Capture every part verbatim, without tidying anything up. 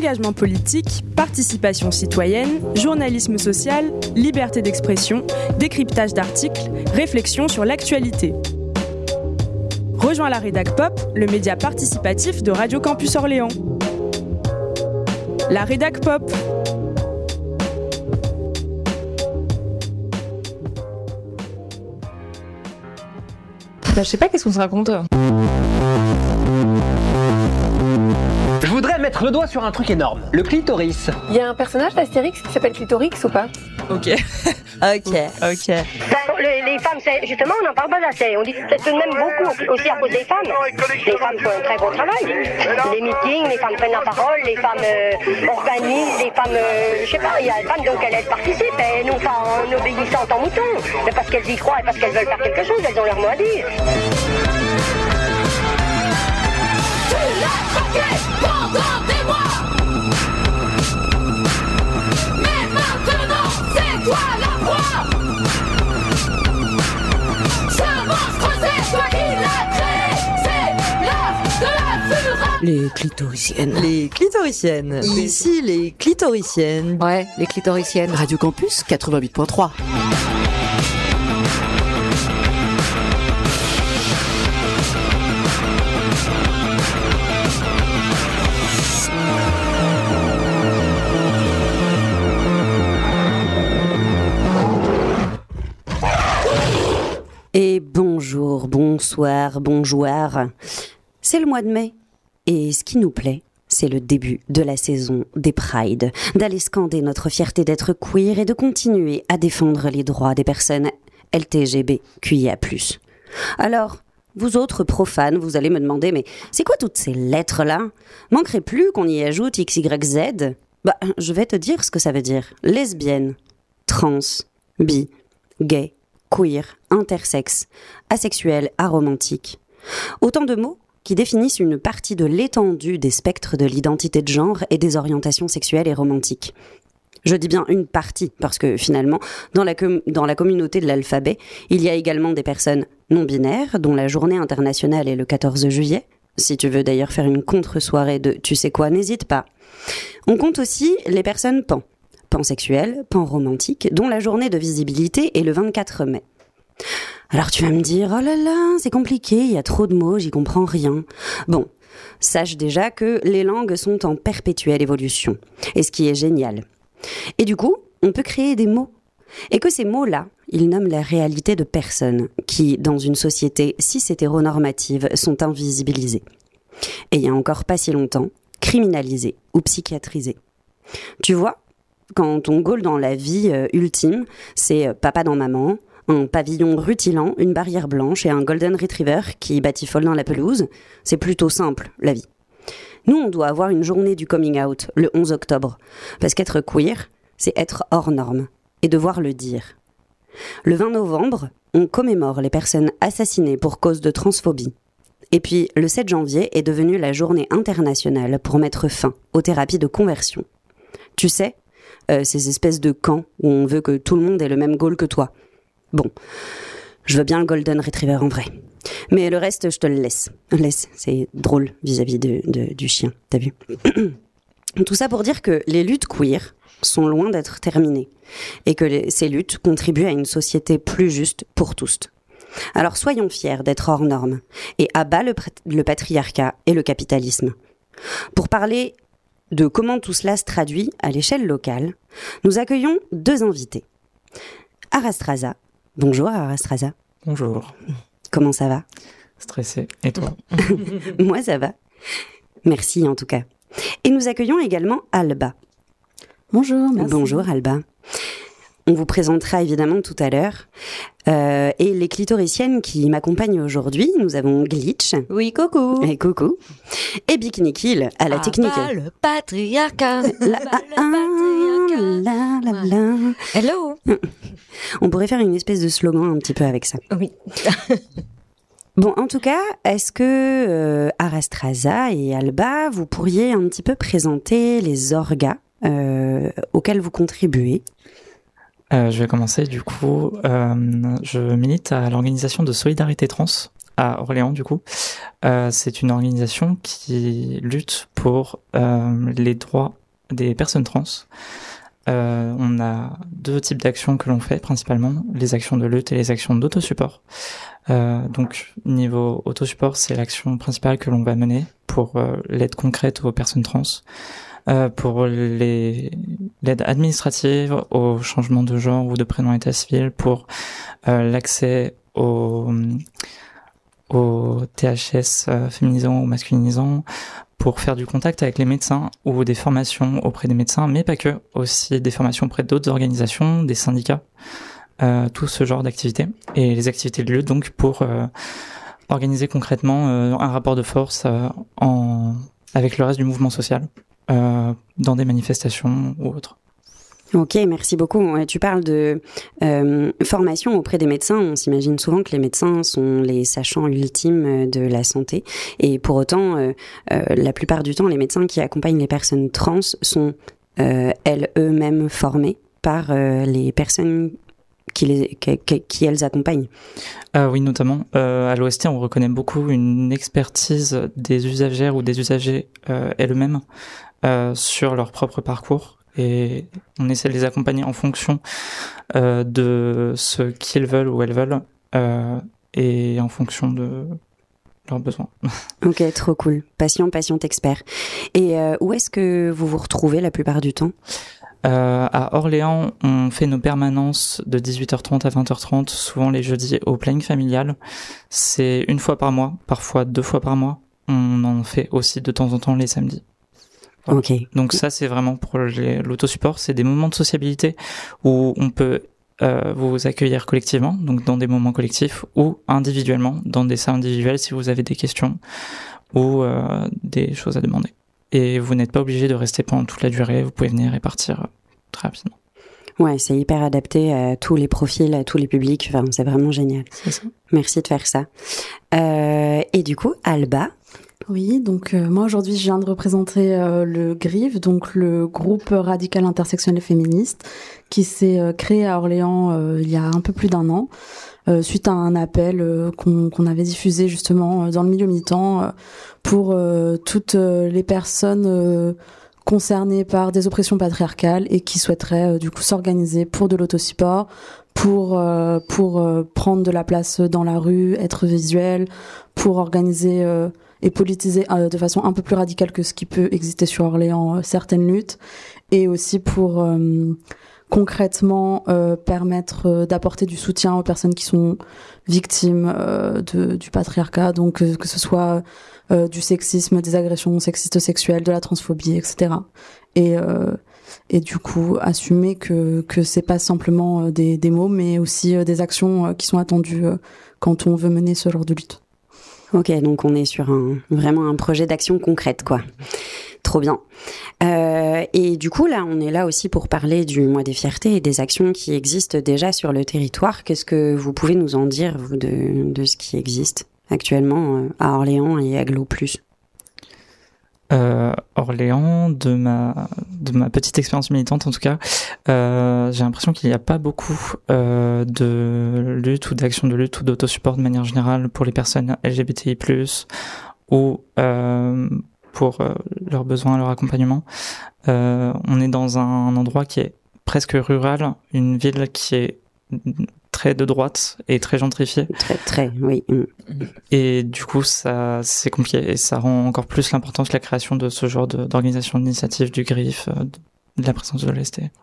engagement politique, participation citoyenne, journalisme social, liberté d'expression, décryptage d'articles, réflexion sur l'actualité. Rejoins la Rédac Pop, le média participatif de Radio Campus Orléans. La Rédac Pop. Bah, je sais pas, qu'est-ce qu'on se raconte? Je voudrais mettre le doigt sur un truc énorme, le clitoris. Il y a un personnage d'Astérix qui s'appelle Clitorix ou pas? Ok, ok, ok. Ben, les, les femmes, c'est, justement, on n'en parle pas assez. On dit peut-être tout de même beaucoup aussi à cause des femmes. Les femmes font un très bon travail. Les meetings, les femmes prennent la parole, les femmes euh, organisent, les femmes, euh, je sais pas, il y a des femmes donc elles participent, et non pas en obéissant en mouton, mais parce qu'elles y croient et parce qu'elles veulent faire quelque chose, elles ont leur mot à dire. Tu l'as bloqué pendant des mois. Mais maintenant, c'est toi la proie. Ce monstre, c'est toi qui l'as créé. C'est l'œuvre de la fureur. Les clitoriciennes. Les clitoriciennes. Ici, les clitoriciennes. Ouais, les clitoriciennes. Radio Campus quatre-vingt-huit point trois. Et bonjour, bonsoir, bonjour. C'est le mois de mai. Et ce qui nous plaît, c'est le début de la saison des Prides, d'aller scander notre fierté d'être queer et de continuer à défendre les droits des personnes L T G B Q I A plus. Alors, vous autres profanes, vous allez me demander, mais c'est quoi toutes ces lettres-là? Manquerait plus qu'on y ajoute X Y Z? Bah, je vais te dire ce que ça veut dire. Lesbienne, trans, bi, gay, queer, intersexe, asexuel, aromantique. Autant de mots qui définissent une partie de l'étendue des spectres de l'identité de genre et des orientations sexuelles et romantiques. Je dis bien une partie, parce que finalement, dans la, com- dans la communauté de l'alphabet, il y a également des personnes non-binaires, dont la journée internationale est le quatorze juillet. Si tu veux d'ailleurs faire une contre-soirée de « tu sais quoi », n'hésite pas. On compte aussi les personnes pan. Pansexuel, panromantique, dont la journée de visibilité est le vingt-quatre mai. Alors tu vas me dire, oh là là, c'est compliqué, il y a trop de mots, j'y comprends rien. Bon, sache déjà que les langues sont en perpétuelle évolution, et ce qui est génial. Et du coup, on peut créer des mots, et que ces mots-là, ils nomment la réalité de personnes qui, dans une société cis-hétéronormative, sont invisibilisées. Et il y a encore pas si longtemps, criminalisées ou psychiatrisées. Tu vois, quand ton goal dans la vie euh, ultime, c'est euh, papa dans maman, un pavillon rutilant, une barrière blanche et un golden retriever qui batifole dans la pelouse, c'est plutôt simple, la vie. Nous, on doit avoir une journée du coming out, le onze octobre, parce qu'être queer, c'est être hors norme, et devoir le dire. Le vingt novembre, on commémore les personnes assassinées pour cause de transphobie. Et puis, le sept janvier est devenu la journée internationale pour mettre fin aux thérapies de conversion. Tu sais, euh, ces espèces de camps où on veut que tout le monde ait le même goal que toi. Bon, je veux bien le golden retriever en vrai. Mais le reste, je te le laisse. Laisse, c'est drôle vis-à-vis de, de, du chien, t'as vu? Tout ça pour dire que les luttes queer sont loin d'être terminées. Et que les, ces luttes contribuent à une société plus juste pour tous. Alors soyons fiers d'être hors normes. Et à bas le, le patriarcat et le capitalisme. Pour parler de comment tout cela se traduit à l'échelle locale, nous accueillons deux invités. Arastraza. Bonjour Arastraza. Bonjour. Comment ça va? Stressé. Et toi? Moi ça va. Merci en tout cas. Et nous accueillons également Alba. Bonjour, merci. Bonjour Alba. On vous présentera évidemment tout à l'heure. Euh, et les clitoriciennes qui m'accompagnent aujourd'hui, nous avons Glitch. Oui, coucou. Et coucou. Et Bikini Kill à la ah, technique. Bah, le patriarcat. La, ah, ah, la, la, la. Hello. On pourrait faire une espèce de slogan un petit peu avec ça. Oui. Bon, en tout cas, est-ce que euh, Arastraza et Alba, vous pourriez un petit peu présenter les orgas euh, auxquels vous contribuez? Euh, je vais commencer du coup. Euh, je milite à l'organisation de Solidarité Trans à Orléans du coup. Euh, c'est une organisation qui lutte pour euh, les droits des personnes trans. Euh, on a deux types d'actions que l'on fait principalement, les actions de lutte et les actions d'autosupport. Euh, donc niveau autosupport, c'est l'action principale que l'on va mener pour euh, l'aide concrète aux personnes trans. Euh, pour les, l'aide administrative, au changement de genre ou de prénom état civil, pour euh, l'accès au, au T H S euh, féminisant ou masculinisant, pour faire du contact avec les médecins ou des formations auprès des médecins, mais pas que, aussi des formations auprès d'autres organisations, des syndicats, euh, tout ce genre d'activités. Et les activités de lutte, donc, pour euh, organiser concrètement euh, un rapport de force euh, en, avec le reste du mouvement social. Euh, dans des manifestations ou autres. Ok, merci beaucoup. Tu parles de euh, formation auprès des médecins. On s'imagine souvent que les médecins sont les sachants ultimes de la santé. Et pour autant, euh, euh, la plupart du temps, les médecins qui accompagnent les personnes trans sont euh, elles eux-mêmes formées par euh, les personnes qui, les, qui, qui elles accompagnent. Euh, oui, notamment. Euh, à l'O S T, on reconnaît beaucoup une expertise des usagères ou des usagers euh, elles-mêmes euh, sur leur propre parcours. Et on essaie de les accompagner en fonction euh, de ce qu'ils veulent ou elles veulent euh, et en fonction de leurs besoins. Ok, trop cool. Patient, patiente, expert. Et euh, où est-ce que vous vous retrouvez la plupart du temps ? Euh, à Orléans, on fait nos permanences de dix-huit heures trente à vingt heures trente, souvent les jeudis au planning familial. C'est une fois par mois, parfois deux fois par mois. On en fait aussi de temps en temps les samedis. Voilà. Ok. Donc ça, c'est vraiment pour les, l'autosupport. C'est des moments de sociabilité où on peut euh, vous accueillir collectivement, donc dans des moments collectifs, ou individuellement, dans des salles individuelles si vous avez des questions ou euh, des choses à demander. Et vous n'êtes pas obligé de rester pendant toute la durée, vous pouvez venir et partir très rapidement. Ouais, c'est hyper adapté à tous les profils, à tous les publics, enfin, c'est vraiment génial. C'est ça. Merci de faire ça. Euh, et du coup, Alba ? Oui, donc euh, moi aujourd'hui je viens de représenter euh, le G R I F, donc le groupe radical intersectionnel féministe, qui s'est euh, créé à Orléans euh, il y a un peu plus d'un an, euh, suite à un appel euh, qu'on, qu'on avait diffusé justement euh, dans le milieu militant euh, pour euh, toutes euh, les personnes euh, concernées par des oppressions patriarcales et qui souhaiteraient euh, du coup s'organiser pour de l'autosupport, pour euh, pour euh, prendre de la place dans la rue, être visuel, pour organiser euh, et politiser euh, de façon un peu plus radicale que ce qui peut exister sur Orléans euh, certaines luttes, et aussi pour euh, concrètement euh, permettre euh, d'apporter du soutien aux personnes qui sont victimes euh, de, du patriarcat, donc euh, que ce soit euh, du sexisme, des agressions sexistes sexuelles, de la transphobie, et cetera. Et euh, et du coup assumer que que c'est pas simplement euh, des des mots, mais aussi euh, des actions euh, qui sont attendues euh, quand on veut mener ce genre de lutte. Ok, donc on est sur un, vraiment un projet d'action concrète, quoi. Trop bien. Euh, et du coup, là, on est là aussi pour parler du mois des fiertés et des actions qui existent déjà sur le territoire. Qu'est-ce que vous pouvez nous en dire, vous, de, de ce qui existe actuellement euh, à Orléans et à Glo plus ? Euh, Orléans, de ma de ma petite expérience militante en tout cas, euh, j'ai l'impression qu'il n'y a pas beaucoup euh, de lutte ou d'action de lutte ou d'autosupport de manière générale pour les personnes L G B T I plus, ou euh, pour euh, leurs besoins, leur accompagnement. Euh, on est dans un endroit qui est presque rural, une ville qui est très de droite et très gentrifiée. Très, très, oui. Et du coup, ça, c'est compliqué et ça rend encore plus l'importance de la création de ce genre de, d'organisation d'initiative du G R I F, de la présence de l'O S T.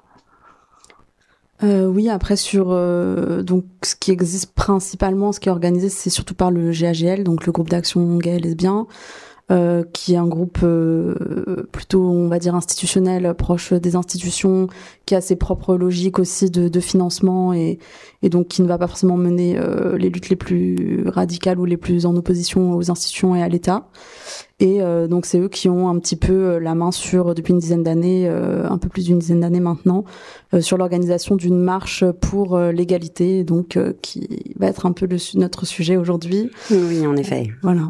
Euh, oui, après sur euh, donc ce qui existe principalement, ce qui est organisé, c'est surtout par le G A G L, donc le groupe d'action gay et lesbien, euh, qui est un groupe euh, plutôt, on va dire, institutionnel, proche des institutions, qui a ses propres logiques aussi de, de financement et, et donc qui ne va pas forcément mener euh, les luttes les plus radicales ou les plus en opposition aux institutions et à l'État. Et euh, donc c'est eux qui ont un petit peu la main sur, depuis une dizaine d'années, euh, un peu plus d'une dizaine d'années maintenant, euh, sur l'organisation d'une marche pour euh, l'égalité, donc euh, qui va être un peu le, notre sujet aujourd'hui. Oui, en effet. Euh, voilà.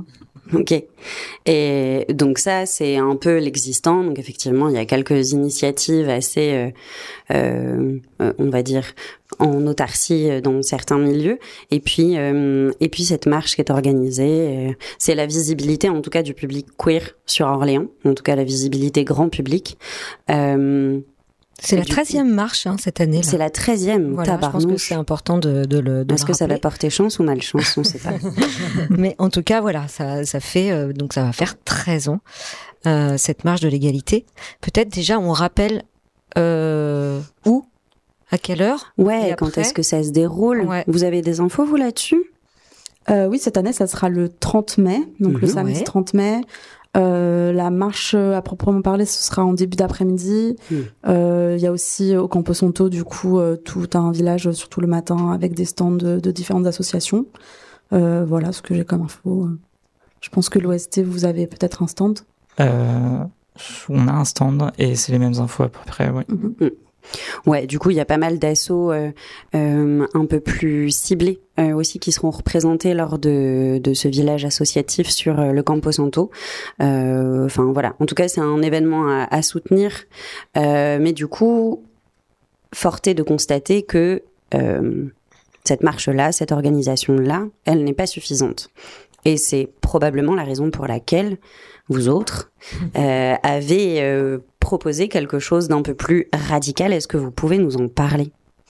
Ok. Et donc ça, c'est un peu l'existant. Donc effectivement, il y a quelques initiatives assez, euh, euh, on va dire, en autarcie dans certains milieux. Et puis, euh, et puis cette marche qui est organisée, euh, c'est la visibilité, en tout cas, du public queer sur Orléans. En tout cas, la visibilité grand public. Euh, C'est la treizième marche hein, cette année. Là. C'est la treizième. Voilà, je pense que c'est important de, de le. De Est-ce le que ça va rappeler. porter chance ou malchance, on ne sait pas. Mais en tout cas, voilà, ça, ça fait euh, donc ça va faire treize ans euh, cette marche de l'égalité. Peut-être déjà on rappelle euh, où, à quelle heure. Ouais. et Quand après est-ce que ça se déroule? Ouais. Vous avez des infos vous là-dessus? euh, Oui, cette année, ça sera le trente mai, donc mmh, le samedi ouais. trente mai. Euh, la marche à proprement parler, ce sera en début d'après-midi. Il mmh. euh, y a aussi au Campo Santo, du coup, euh, tout un village, surtout le matin, avec des stands de, de différentes associations. Euh, voilà ce que j'ai comme info. Je pense que l'O S T, vous avez peut-être un stand. Euh, on a un stand et c'est les mêmes infos à peu près, ouais. Mmh. Ouais, du coup, il y a pas mal d'assauts euh, euh, un peu plus ciblés euh, aussi qui seront représentés lors de, de ce village associatif sur euh, le Campo Santo. Euh, enfin, voilà. En tout cas, c'est un événement à, à soutenir. Euh, mais du coup, forte est de constater que euh, cette marche-là, cette organisation-là, elle n'est pas suffisante. Et c'est probablement la raison pour laquelle vous autres euh, avez euh, proposé quelque chose d'un peu plus radical. Est-ce que vous pouvez nous en parler ?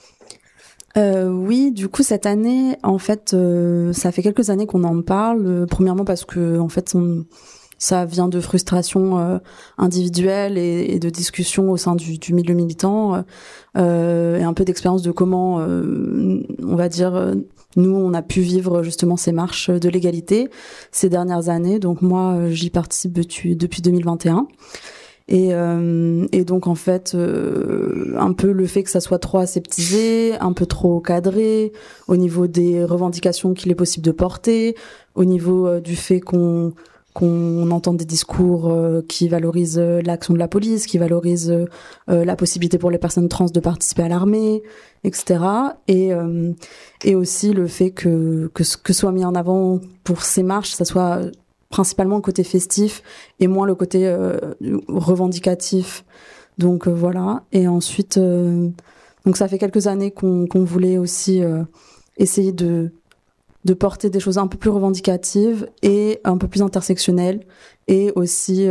Euh, oui, du coup cette année, en fait, euh, ça fait quelques années qu'on en parle. Euh, premièrement parce que en fait, on, ça vient de frustrations euh, individuelles et, et de discussions au sein du, du milieu militant euh, et un peu d'expérience de comment, euh, on va dire, euh, nous on a pu vivre justement ces marches de l'égalité ces dernières années. Donc moi, j'y participe depuis, depuis deux mille vingt et un. Et, euh, et donc en fait euh, un peu le fait que ça soit trop aseptisé, un peu trop cadré au niveau des revendications qu'il est possible de porter, au niveau euh, du fait qu'on qu'on entende des discours euh, qui valorisent euh, l'action de la police, qui valorisent euh, la possibilité pour les personnes trans de participer à l'armée, et cetera. Et euh, et aussi le fait que que ce que soit mis en avant pour ces marches, ça soit principalement le côté festif et moins le côté euh, revendicatif. Donc euh, voilà. Et ensuite, euh, donc ça fait quelques années qu'on, qu'on voulait aussi euh, essayer de de porter des choses un peu plus revendicatives et un peu plus intersectionnelles. Et aussi,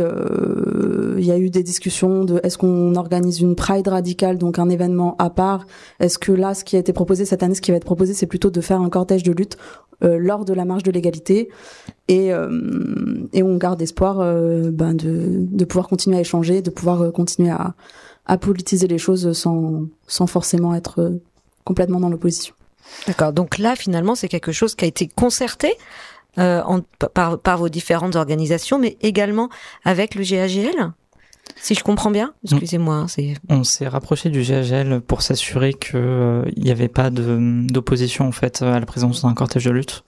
euh, il y a eu des discussions de est-ce qu'on organise une Pride radicale, donc un événement à part. Est-ce que là, ce qui a été proposé cette année, ce qui va être proposé, c'est plutôt de faire un cortège de lutte euh, lors de la marche de l'égalité. Et, euh, et on garde espoir euh, ben de, de pouvoir continuer à échanger, de pouvoir euh, continuer à, à politiser les choses sans, sans forcément être euh, complètement dans l'opposition. D'accord. Donc là, finalement, c'est quelque chose qui a été concerté euh, en, par, par vos différentes organisations, mais également avec le G A G L, si je comprends bien. Excusez-moi. Hein, c'est... On s'est rapproché du G A G L pour s'assurer qu'il euh, n'y avait pas de, d'opposition en fait à la présence d'un cortège de lutte.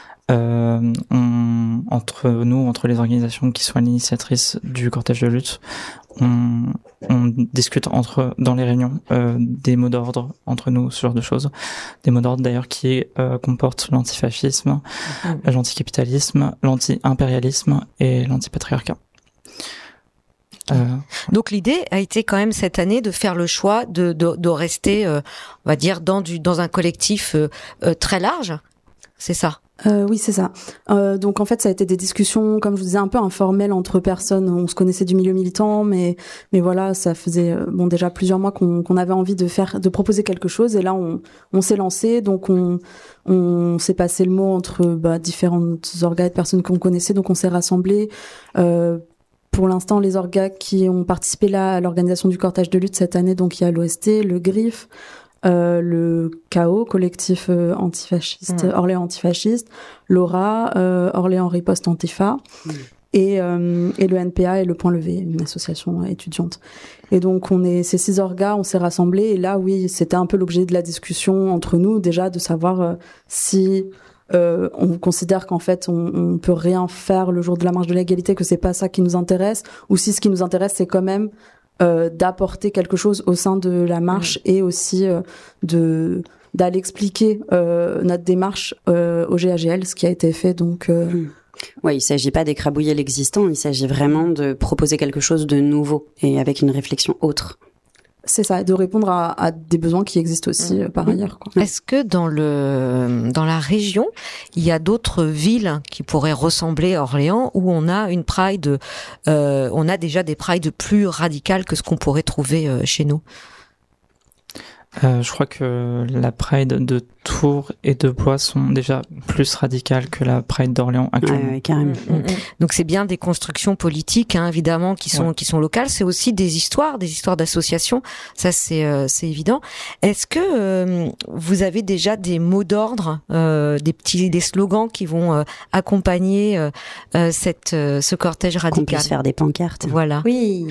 Euh, on, entre nous, entre les organisations qui sont l'initiatrice du cortège de lutte, on, on discute entre dans les réunions euh, des mots d'ordre entre nous, ce genre de choses, des mots d'ordre d'ailleurs qui euh, comportent l'antifascisme, mmh. l'anticapitalisme, l'anti-impérialisme et l'antipatriarcat. Euh, Donc l'idée a été quand même cette année de faire le choix de de, de rester, euh, on va dire, dans du dans un collectif euh, euh, très large. C'est ça. Euh, oui, c'est ça. Euh, donc en fait, ça a été des discussions, comme je vous disais, un peu informelles entre personnes. On se connaissait du milieu militant, mais mais voilà, ça faisait bon déjà plusieurs mois qu'on, qu'on avait envie de faire, de proposer quelque chose. Et là, on on s'est lancé. Donc on on s'est passé le mot entre bah, différentes orgas de personnes qu'on connaissait. Donc on s'est rassemblés. Euh, Pour l'instant, les orgas qui ont participé là à l'organisation du cortège de lutte cette année, donc il y a l'O S T, le GRIF, euh, le C A O, collectif euh, antifasciste, mmh. Orléans antifasciste, l'Aura, euh, Orléans riposte Antifa, mmh. et, euh, et le N P A et le Point Levé, une association étudiante. Et donc on est ces six orgas, on s'est rassemblés, et là oui, c'était un peu l'objet de la discussion entre nous déjà de savoir euh, si Euh, on considère qu'en fait on, on peut rien faire le jour de la marche de l'égalité, que c'est pas ça qui nous intéresse, ou si ce qui nous intéresse c'est quand même euh, d'apporter quelque chose au sein de la marche mmh. et aussi euh, de d'aller expliquer euh, notre démarche euh, au G A G L, ce qui a été fait donc euh, mmh. Ouais, il s'agit pas d'écrabouiller l'existant, il s'agit vraiment de proposer quelque chose de nouveau et avec une réflexion autre. C'est ça, de répondre à, à des besoins qui existent aussi euh, par ailleurs, quoi. Est-ce que dans le dans la région, il y a d'autres villes qui pourraient ressembler à Orléans où on a une Pride, euh, on a déjà des Prides plus radicales que ce qu'on pourrait trouver euh, chez nous? Euh, je crois que la Pride de Tours et de Blois sont déjà plus radicales que la Pride d'Orléans actuellement. Ouais, ouais, carrément. Mmh, mmh. Donc c'est bien des constructions politiques, hein, évidemment, qui sont ouais. qui sont locales. C'est aussi des histoires, des histoires d'associations. Ça c'est euh, c'est évident. Est-ce que euh, vous avez déjà des mots d'ordre, euh, des petits des slogans qui vont euh, accompagner euh, euh, cette euh, ce cortège radical? Qu'on puisse faire des pancartes. Voilà. Oui.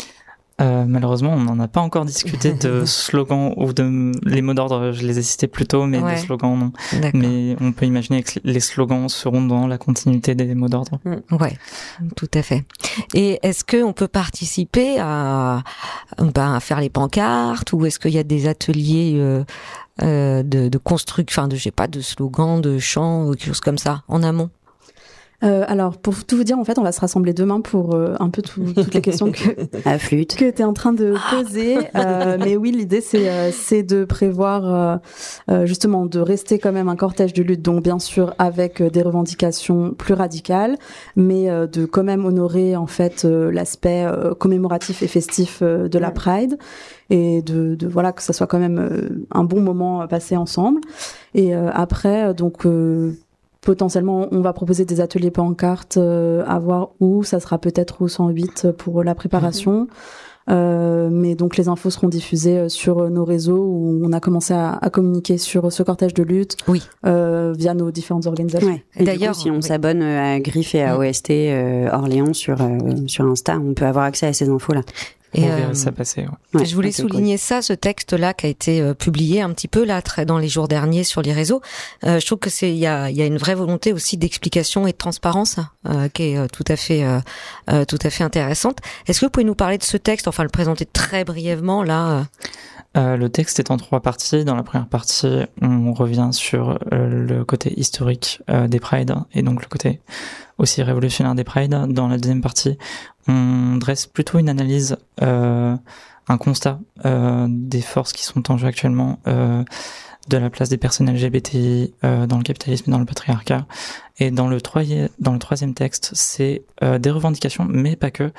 Euh, malheureusement, on n'en a pas encore discuté de slogans ou de les mots d'ordre. Je les ai cités plus tôt, mais ouais. des slogans non. D'accord. Mais on peut imaginer que les slogans seront dans la continuité des mots d'ordre. Ouais, tout à fait. Et est-ce que on peut participer à, ben, à faire les pancartes, ou est-ce qu'il y a des ateliers euh, euh, de, de construction, enfin, de, je sais pas, de slogans, de chants ou quelque chose comme ça en amont? Euh, alors, pour tout vous dire, en fait, on va se rassembler demain pour euh, un peu tout, toutes les questions que à flûte que tu es en train de poser. Euh, mais oui, l'idée, c'est euh, c'est de prévoir euh, euh, justement de rester quand même un cortège de lutte, donc bien sûr avec euh, des revendications plus radicales, mais euh, de quand même honorer en fait euh, l'aspect euh, commémoratif et festif euh, de la Pride, et de, de voilà que ça soit quand même euh, un bon moment passé ensemble. Et euh, après, donc euh, potentiellement, on va proposer des ateliers pancartes euh, à voir où. Ça sera peut-être au cent huit pour la préparation. Mmh. Euh, mais donc, les infos seront diffusées sur nos réseaux où on a commencé à, à communiquer sur ce cortège de lutte oui. euh, via nos différentes organisations. Ouais. Et d'ailleurs, coup, si on oui. s'abonne à Griffe et à mmh. O S T euh, Orléans sur, euh, sur Insta, on peut avoir accès à ces infos-là. Et on verra euh, ça passer. Ouais. Ouais, je voulais souligner cool. ça, ce texte-là qui a été euh, publié un petit peu là, très dans les jours derniers sur les réseaux. Euh, je trouve que c'est il y a il y a une vraie volonté aussi d'explication et de transparence euh, qui est euh, tout à fait euh, euh, tout à fait intéressante. Est-ce que vous pouvez nous parler de ce texte, enfin le présenter très brièvement là? Euh... Euh, le texte est en trois parties. Dans la première partie, on revient sur euh, le côté historique euh, des Prides et donc le côté aussi révolutionnaire des Prides. Dans la deuxième partie, on dresse plutôt une analyse, euh, un constat euh, des forces qui sont en jeu actuellement, euh, de la place des personnes L G B T I euh, dans le capitalisme et dans le patriarcat. Et dans le, troisième, dans le troisième texte, c'est euh, des revendications, mais pas que.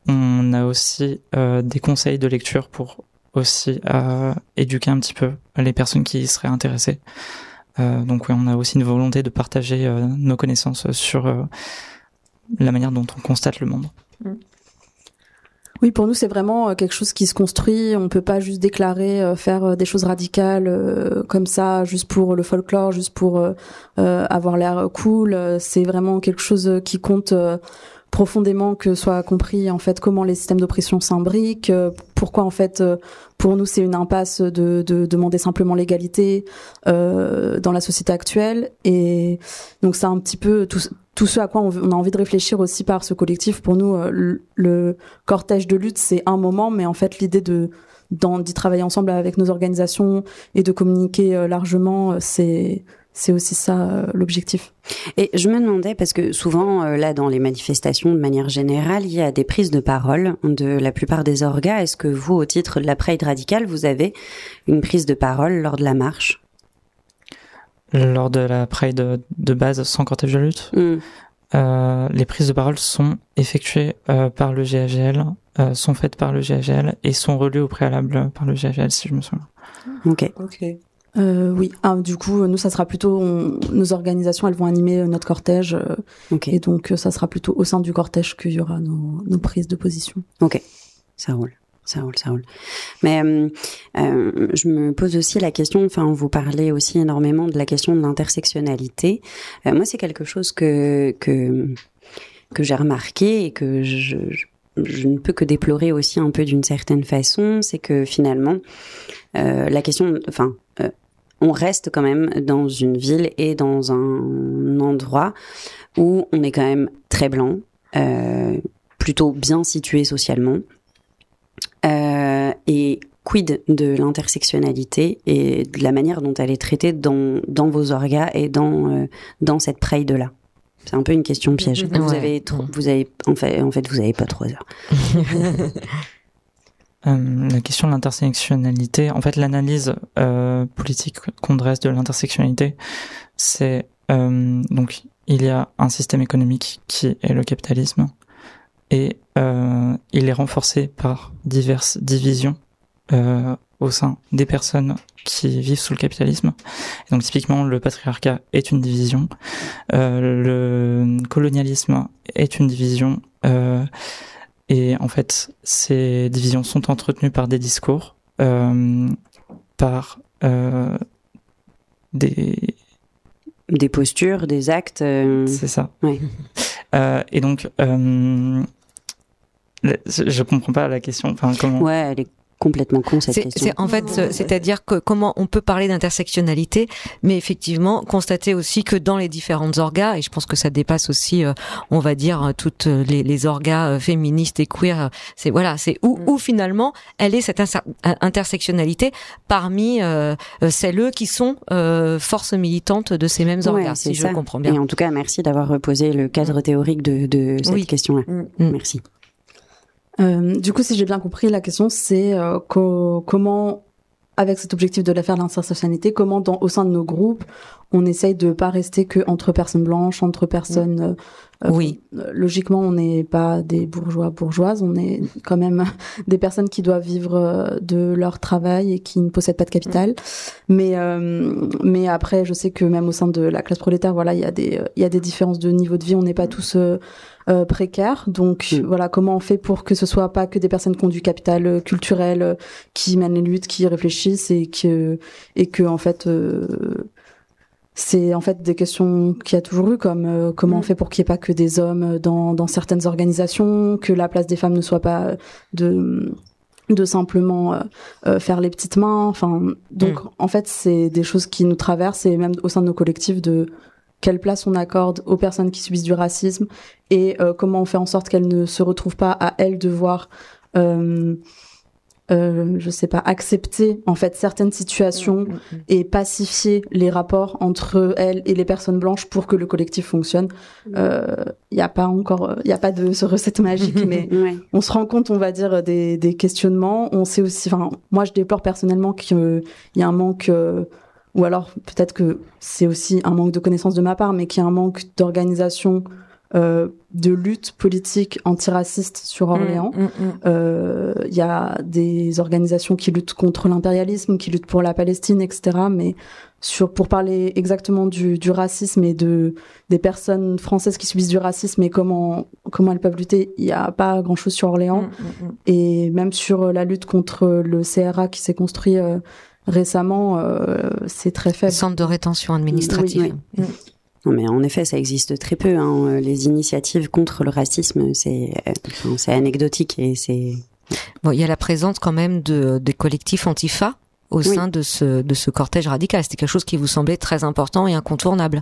On a aussi euh, des conseils de lecture pour aussi euh, éduquer un petit peu les personnes qui y seraient intéressées. Euh, donc oui, on a aussi une volonté de partager euh, nos connaissances sur euh, la manière dont on constate le monde. Oui, pour nous, c'est vraiment quelque chose qui se construit. On peut pas juste déclarer euh, faire des choses radicales euh, comme ça, juste pour le folklore, juste pour euh, euh, avoir l'air cool. C'est vraiment quelque chose qui compte euh, profondément, que soit compris en fait comment les systèmes d'oppression s'imbriquent, euh, pourquoi en fait euh, pour nous c'est une impasse de, de demander simplement l'égalité euh, dans la société actuelle. Et donc c'est un petit peu tout, tout ce à quoi on, on a envie de réfléchir aussi par ce collectif. Pour nous, euh, le, le cortège de lutte c'est un moment, mais en fait l'idée de d'y travailler ensemble avec nos organisations et de communiquer euh, largement, c'est c'est aussi ça euh, l'objectif. Et je me demandais, parce que souvent, euh, là, dans les manifestations, de manière générale, il y a des prises de parole de la plupart des orgas. Est-ce que vous, au titre de la Pride radicale, vous avez une prise de parole lors de la marche? Lors de la Pride de base sans cortège de lutte, mm. euh, les prises de parole sont effectuées euh, par le G A G L, euh, sont faites par le G A G L et sont relues au préalable par le G A G L, si je me souviens. Ok. Ok. Euh, oui, ah, du coup, nous, ça sera plutôt, on, nos organisations, elles vont animer notre cortège, euh, okay. et donc ça sera plutôt au sein du cortège qu'il y aura nos, nos prises de position. Ok, ça roule, ça roule, ça roule. Mais euh, euh, je me pose aussi la question, enfin, vous parlez aussi énormément de la question de l'intersectionnalité. Euh, moi, c'est quelque chose que que que j'ai remarqué et que je, je je ne peux que déplorer aussi un peu d'une certaine façon, c'est que finalement, euh, la question, enfin, euh, on reste quand même dans une ville et dans un endroit où on est quand même très blanc, euh, plutôt bien situé socialement, euh, et quid de l'intersectionnalité et de la manière dont elle est traitée dans, dans vos orgas et dans, euh, dans cette Pride-là. C'est un peu une question piège. Ouais. Vous avez, trop, vous avez, en fait, en fait, vous avez pas trois heures. Euh, la question de l'intersectionnalité, en fait, l'analyse euh, politique qu'on dresse de l'intersectionnalité, c'est euh, donc il y a un système économique qui est le capitalisme et euh, il est renforcé par diverses divisions euh, au sein des personnes qui vivent sous le capitalisme. Et donc typiquement, le patriarcat est une division, euh, le colonialisme est une division. Euh, Et en fait, ces divisions sont entretenues par des discours, euh, par euh, des... Des postures, des actes. Euh... C'est ça. Ouais. Euh, et donc, euh, je comprends pas la question. Enfin, comment... Ouais, elle est complètement con cette c'est, question. C'est, en fait, c'est-à-dire que comment on peut parler d'intersectionnalité, mais effectivement constater aussi que dans les différentes orgas, et je pense que ça dépasse aussi, euh, on va dire, toutes les, les orgas euh, féministes et queer, c'est voilà, c'est où, où finalement elle est cette inter- intersectionnalité parmi euh, celles qui sont euh, forces militantes de ces mêmes orgas, ouais, si ça. je comprends bien. Et en tout cas, merci d'avoir reposé le cadre théorique de, de cette oui. question-là. Mmh. Merci. Euh, du coup, si j'ai bien compris, la question c'est euh, co- comment, avec cet objectif de la faire l'intersectionnalité, comment dans, au sein de nos groupes, on essaye de pas rester que entre personnes blanches, entre personnes. Euh, oui. Euh, logiquement, on n'est pas des bourgeois bourgeoises, on est quand même des personnes qui doivent vivre euh, de leur travail et qui ne possèdent pas de capital. Mais euh, mais après, je sais que même au sein de la classe prolétaire, voilà, il y a des il y a des différences de niveau de vie. On n'est pas tous euh, Euh, précaires. Donc mmh. voilà, comment on fait pour que ce soit pas que des personnes qui ont du capital euh, culturel, euh, qui mènent les luttes, qui réfléchissent et que et que en fait euh, c'est en fait des questions qu'il y a toujours eu, comme euh, comment mmh. on fait pour qu'il y ait pas que des hommes dans dans certaines organisations, que la place des femmes ne soit pas de de simplement euh, euh, faire les petites mains. Enfin donc mmh. en fait c'est des choses qui nous traversent, et même au sein de nos collectifs, de quelle place on accorde aux personnes qui subissent du racisme et euh, comment on fait en sorte qu'elles ne se retrouvent pas à elles devoir, euh, euh, je sais pas, accepter en fait certaines situations mmh, mmh. et pacifier les rapports entre elles et les personnes blanches pour que le collectif fonctionne. Il mmh. euh, y a pas encore, il y a pas de ce recette magique, mais ouais. on se rend compte, on va dire, des, des questionnements. On sait aussi, enfin, moi je déplore personnellement qu'il y a un manque. Euh, Ou alors peut-être que c'est aussi un manque de connaissances de ma part, mais qu'il y a un manque d'organisation, euh, de lutte politique antiraciste sur Orléans. Il mmh, mmh, mmh. euh, y a des organisations qui luttent contre l'impérialisme, qui luttent pour la Palestine, et cetera. Mais sur, pour parler exactement du, du racisme et de, des personnes françaises qui subissent du racisme et comment, comment elles peuvent lutter, il n'y a pas grand-chose sur Orléans. Mmh, mmh. Et même sur la lutte contre le C R A qui s'est construit... Euh, récemment, euh, c'est très faible. Centre de rétention administrative. Oui, oui. Non, mais en effet, ça existe très peu. Hein. Les initiatives contre le racisme, c'est, enfin, c'est anecdotique et c'est. Bon, il y a la présence quand même de des collectifs Antifa au oui. sein de ce de ce cortège radical. C'était quelque chose qui vous semblait très important et incontournable.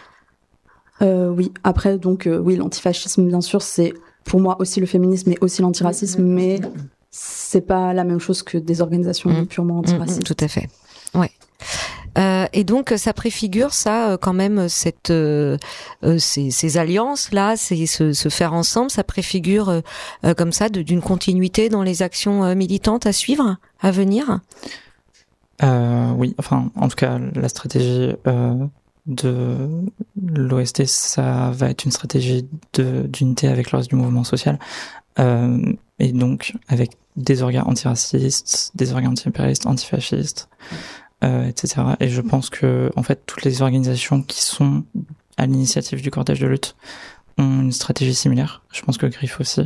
Euh, oui. Après, donc, euh, oui, l'antifascisme, bien sûr, c'est pour moi aussi le féminisme et aussi l'antiracisme, mmh. mais c'est pas la même chose que des organisations mmh. purement antiracistes. Mmh, tout à fait. Ouais. Euh, et donc ça préfigure ça quand même cette euh, ces, ces alliances là, c'est se, se faire ensemble, ça préfigure euh, comme ça de, d'une continuité dans les actions euh, militantes à suivre, à venir. Euh, oui, enfin en tout cas la stratégie euh, de l'O S T, ça va être une stratégie de d'unité avec le reste du mouvement social. Euh, et donc avec des organes antiracistes, des organes anti-impérialistes, antifascistes, euh, et cetera. Et je pense que en fait toutes les organisations qui sont à l'initiative du cortège de lutte ont une stratégie similaire. Je pense que Griffe aussi.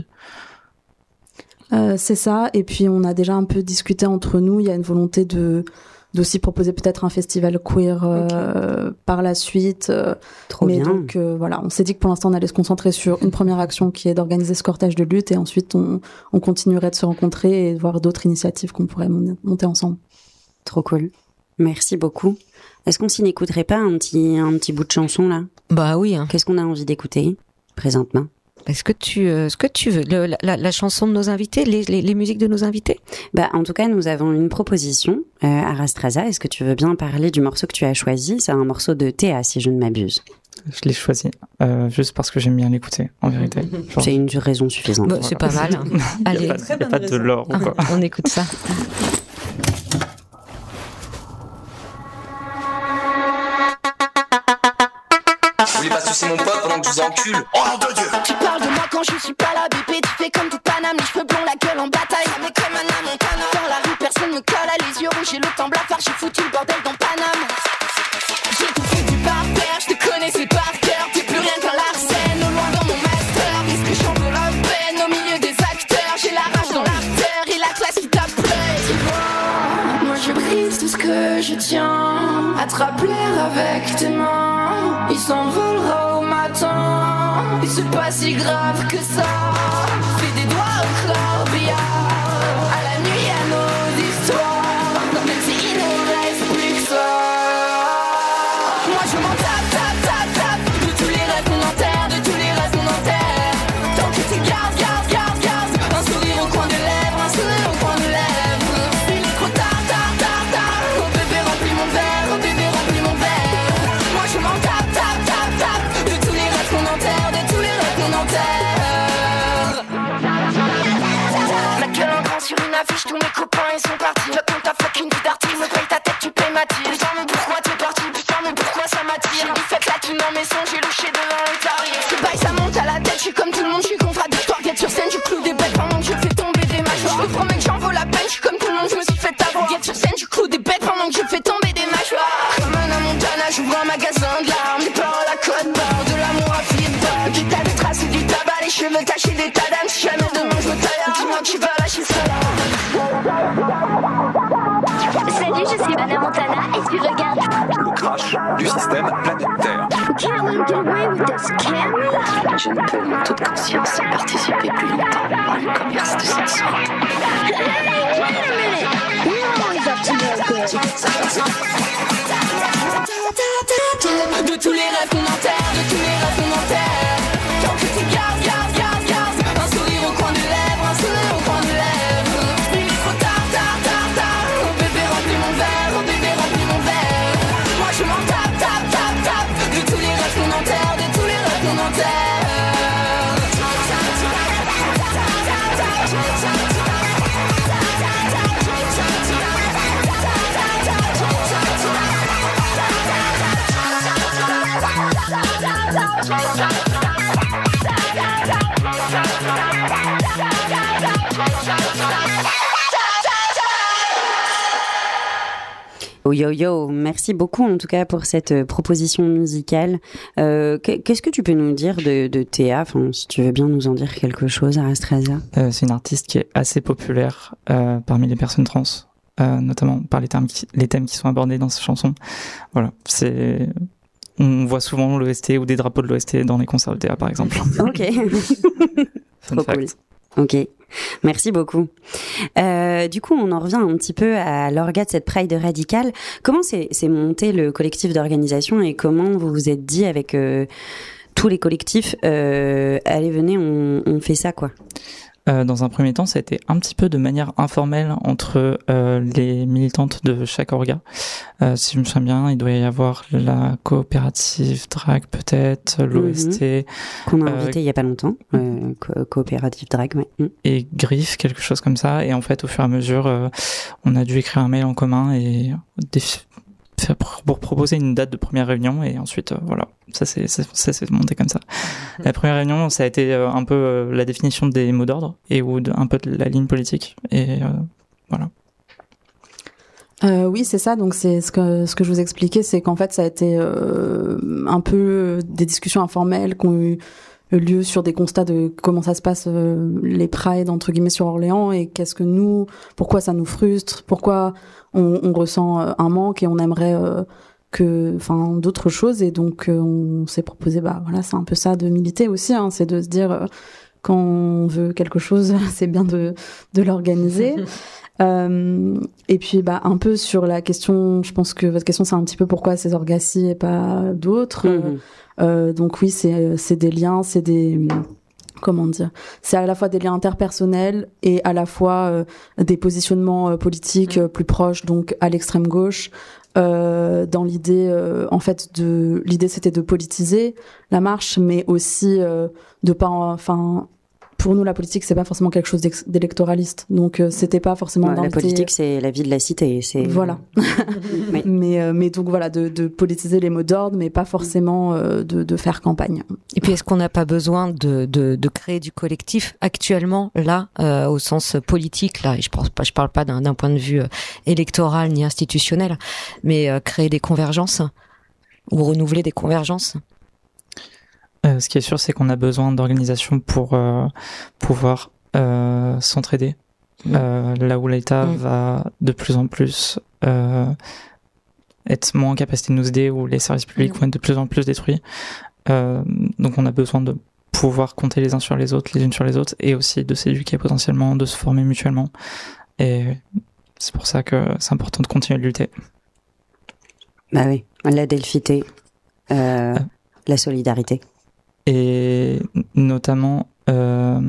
Euh, c'est ça. Et puis on a déjà un peu discuté entre nous. Il y a une volonté de d'aussi proposer peut-être un festival queer euh, okay. par la suite. Euh, Trop mais bien. donc euh, voilà, on s'est dit que pour l'instant on allait se concentrer sur une première action qui est d'organiser ce cortège de lutte, et ensuite on, on continuerait de se rencontrer et de voir d'autres initiatives qu'on pourrait monter ensemble. Trop cool. Merci beaucoup. Est-ce qu'on s'y n'écouterait pas un petit un petit bout de chanson là ? Bah oui. Hein. Qu'est-ce qu'on a envie d'écouter présentement ? Est-ce que tu, euh, ce que tu veux, le, la, la chanson de nos invités, les, les, les musiques de nos invités ? Bah, en tout cas, nous avons une proposition. Euh, Arastraza, est-ce que tu veux bien parler du morceau que tu as choisi ? C'est un morceau de Théa, si je ne m'abuse. Je l'ai choisi euh, juste parce que j'aime bien l'écouter, en vérité. Genre... C'est une raison suffisante. Bah, c'est pas mal. Allez, il n'y a pas, y a pas de l'or. Quoi. On écoute ça. Vous voulez pas sucer mon pote pendant que je vous encule? Oh nom de Dieu! Tu parles de moi quand je suis pas la B P. Tu fais comme toute Paname, les cheveux blonds, la gueule en bataille. Mais comme Anna Montana. Dans la rue, personne me colle, a les yeux rouges, j'ai le temps blafard. J'ai foutu le bordel dans Paname. J'ai tout fait du par terre, je te connaissais par cœur. T'es plus rien qu'un Larsen, au loin dans mon master. Est-ce que j'en veux la peine au milieu des acteurs? J'ai la rage dans l'artère et la classe qui t'appelle. Tu vois, moi je brise tout ce que je tiens. Attrape l'air avec tes mains. Il s'envolera au matin. Et c'est pas si grave que ça. Fais des doigts au corbillard. À la nuit à nos histoires. Non même si il nous reste plus que ça. Moi je m'en tape, tape, tape, tape. De tous les rêves qu'on enterre, de tous les rêves qu'on enterre. Tant que tu gardes, garde, garde, garde. Un sourire au coin des lèvres, un sourire au coin des lèvres. Il est trop tard, tard, tard, tard. Oh bébé remplis mon verre, oh bébé remplis mon verre. Moi je m'en tape, tape, tape, tape. De tous les rêves qu'on enterre, de tous les rêves qu'on enterre. Ma gueule en grand sur une affiche, tous mes copains ils sont partis. Le compte à fucking vie d'artiste, me paye ta tête, tu payes ma tire. Putain mais pourquoi t'es parti, putain mais pourquoi ça m'attire. Il fait la thune dans mes sons, j'ai louché devant le tarif. Ce bail ça monte à la tête, je suis comme tout le monde, je suis contradictoire. Guette sur scène, je cloue des bêtes pendant que je fais tomber des mâchoires. Je te promets que j'en vaux la peine, je suis comme tout le monde, je me suis fait avoir. Guette sur scène, je cloue des bêtes pendant que je fais tomber des mâchoires. Comme Anna Montana, j'ouvre un magasin de larmes. Des paroles à code barre, de l'amour à fil barre. Du tas de traces et du tabac, les cheveux tachés des tas d'âmes. Si jamais demain je me taille, dis-moi que tu vas lâcher ça là. Salut, je suis Anna Montana et tu regardes Le crash du système planétaire. Can't we get away with this, can we? Je ne peux, en toute conscience, participer plus longtemps au commerce de cette sorte. Hey, wait a minute! You're always up to no good. De tous les rêves qu'on enterre, de tous les rêves qu'on enterre. Tant que tu gardes, garde, garde, garde. Un sourire au coin des lèvres, un sourire au coin des lèvres. Il est trop tard, tard, tard, tard. Oh bébé remplis mon verre, oh bébé remplis mon verre. Moi je m'en tape, tape, tape, tape. De tous les rêves qu'on enterre, de tous les rêves qu'on enterre. Oh yo yo, merci beaucoup en tout cas pour cette euh, proposition musicale. Euh, qu'est-ce que tu peux nous dire de, de Théa, enfin, si tu veux bien nous en dire quelque chose, Arastrasia. euh, C'est une artiste qui est assez populaire euh, parmi les personnes trans, euh, notamment par les thèmes, qui, les thèmes qui sont abordés dans ses chansons. Voilà, c'est... On voit souvent l'O S T ou des drapeaux de l'O S T dans les concerts de Théa, par exemple. Ok. Trop cool. Ok, merci beaucoup. Euh, du coup, on en revient un petit peu à l'orga de cette Pride radicale. Comment s'est, s'est monté le collectif d'organisation et comment vous vous êtes dit avec euh, tous les collectifs, euh, allez, venez, on, on fait ça, quoi. Euh, dans un premier temps, ça a été un petit peu de manière informelle entre euh, les militantes de chaque orga. Euh, si je me souviens bien, il doit y avoir la coopérative Drag peut-être, l'O S T. Mmh. Qu'on a invité euh, il y a pas longtemps, euh, co- coopérative Drag, ouais. Mmh. Et Griffe, quelque chose comme ça. Et en fait, au fur et à mesure, euh, on a dû écrire un mail en commun et déf- pour proposer une date de première réunion et ensuite euh, voilà, ça c'est ça, ça s'est monté comme ça. La première réunion, ça a été euh, un peu euh, la définition des mots d'ordre et ou de, un peu de la ligne politique et euh, voilà. Euh, oui, c'est ça. Donc c'est ce que ce que je vous expliquais, c'est qu'en fait ça a été euh, un peu des discussions informelles qui ont eu lieu sur des constats de comment ça se passe euh, les prides entre guillemets sur Orléans et qu'est-ce que nous, pourquoi ça nous frustre, pourquoi on, on ressent euh, un manque et on aimerait euh, que, enfin, d'autres choses. Et donc euh, on s'est proposé, bah voilà, c'est un peu ça de militer aussi, hein, c'est de se dire euh, quand on veut quelque chose, c'est bien de de l'organiser. Euh, et puis bah un peu sur la question, je pense que votre question c'est un petit peu pourquoi ces orgas-ci et pas d'autres. Mmh. Euh, donc oui, c'est c'est des liens, c'est des comment dire, c'est à la fois des liens interpersonnels et à la fois euh, des positionnements euh, politiques euh, plus proches, donc à l'extrême gauche. euh, dans l'idée, euh, en fait, de l'idée c'était de politiser la marche, mais aussi euh, de pas, enfin. Pour nous, la politique, c'est pas forcément quelque chose d'électoraliste. Donc, euh, c'était pas forcément... Ouais, la politique, c'est la vie de la cité. C'est... Voilà. Oui. mais, euh, mais donc, voilà, de, de politiser les mots d'ordre, mais pas forcément euh, de, de faire campagne. Et puis, est-ce qu'on n'a pas besoin de, de, de créer du collectif actuellement, là, euh, au sens politique, là, et je pense pas, je parle pas d'un, d'un point de vue euh, électoral ni institutionnel, mais euh, créer des convergences ou renouveler des convergences? Euh, ce qui est sûr, c'est qu'on a besoin d'organisations pour euh, pouvoir euh, s'entraider. Mmh. Euh, là où l'État mmh. va de plus en plus euh, être moins en capacité de nous aider, où les services publics mmh. vont être de plus en plus détruits. Euh, donc on a besoin de pouvoir compter les uns sur les autres, les unes sur les autres, et aussi de s'éduquer potentiellement, de se former mutuellement. Et c'est pour ça que c'est important de continuer de lutter. Bah oui, la delphité, euh, euh. la solidarité. Et notamment euh,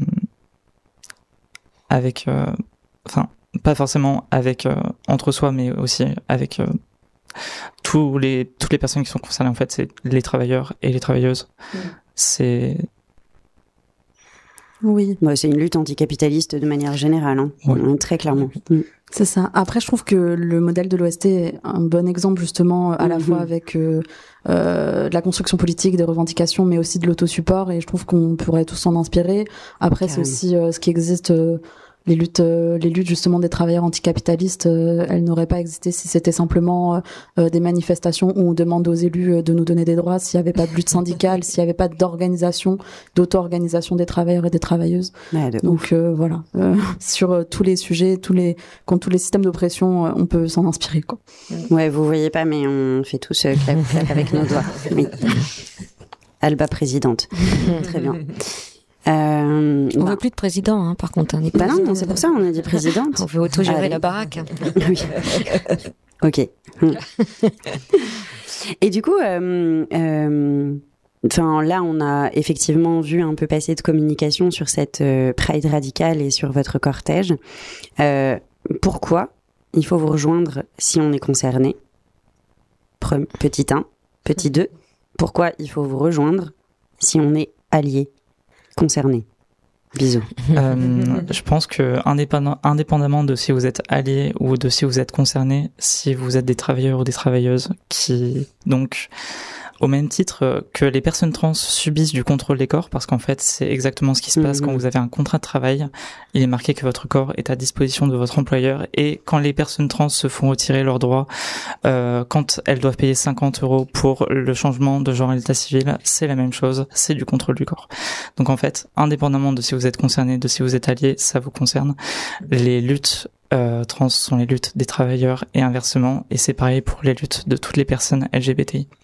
avec, euh, enfin, pas forcément avec euh, entre soi, mais aussi avec euh, tous les toutes les personnes qui sont concernées. En fait, c'est les travailleurs et les travailleuses. Mmh. C'est oui. Bah, c'est une lutte anticapitaliste de manière générale, hein. Oui. Très clairement. Mmh. C'est ça. Après, je trouve que le modèle de l'O S T est un bon exemple justement à mmh. la fois avec euh, euh, de la construction politique, des revendications, mais aussi de l'autosupport. Et je trouve qu'on pourrait tous s'en inspirer. Après, Carrément. C'est aussi euh, ce qui existe. Euh, les luttes, euh, les luttes justement des travailleurs anticapitalistes, euh, elles n'auraient pas existé si c'était simplement euh, des manifestations où on demande aux élus euh, de nous donner des droits, s'il n'y avait pas de lutte syndicale, s'il n'y avait pas d'organisation, d'auto-organisation des travailleurs et des travailleuses. Ouais, de Donc euh, voilà, euh, sur euh, tous les sujets, tous les, contre tous les systèmes d'oppression, euh, on peut s'en inspirer, quoi. Ouais, vous voyez pas, mais on fait tous euh, clap clap avec nos doigts. Oui. Alba présidente. Très bien. Euh, on bah. veut plus de président, hein, par contre. Hein, bah non, non, c'est pour ça on a dit présidente. On veut auto-gérer ah, la baraque. Oui. Ok. Et du coup, euh, euh, enfin là, on a effectivement vu un peu passer de communication sur cette euh, Pride radicale et sur votre cortège. Euh, pourquoi il faut vous rejoindre si on est concerné? Petit un. Petit deux. Pourquoi il faut vous rejoindre si on est allié? Concerné. Bisous. Euh, je pense que indépendant, indépendamment de si vous êtes allié ou de si vous êtes concerné, si vous êtes des travailleurs ou des travailleuses qui, donc, au même titre que les personnes trans subissent du contrôle des corps, parce qu'en fait, c'est exactement ce qui se passe mmh. quand vous avez un contrat de travail. Il est marqué que votre corps est à disposition de votre employeur, et quand les personnes trans se font retirer leurs droits, euh, quand elles doivent payer cinquante euros pour le changement de genre à l'état civil, c'est la même chose, c'est du contrôle du corps. Donc en fait, indépendamment de si vous êtes concerné, de si vous êtes allié, ça vous concerne. Les luttes euh, trans sont les luttes des travailleurs et inversement, et c'est pareil pour les luttes de toutes les personnes L G B T I.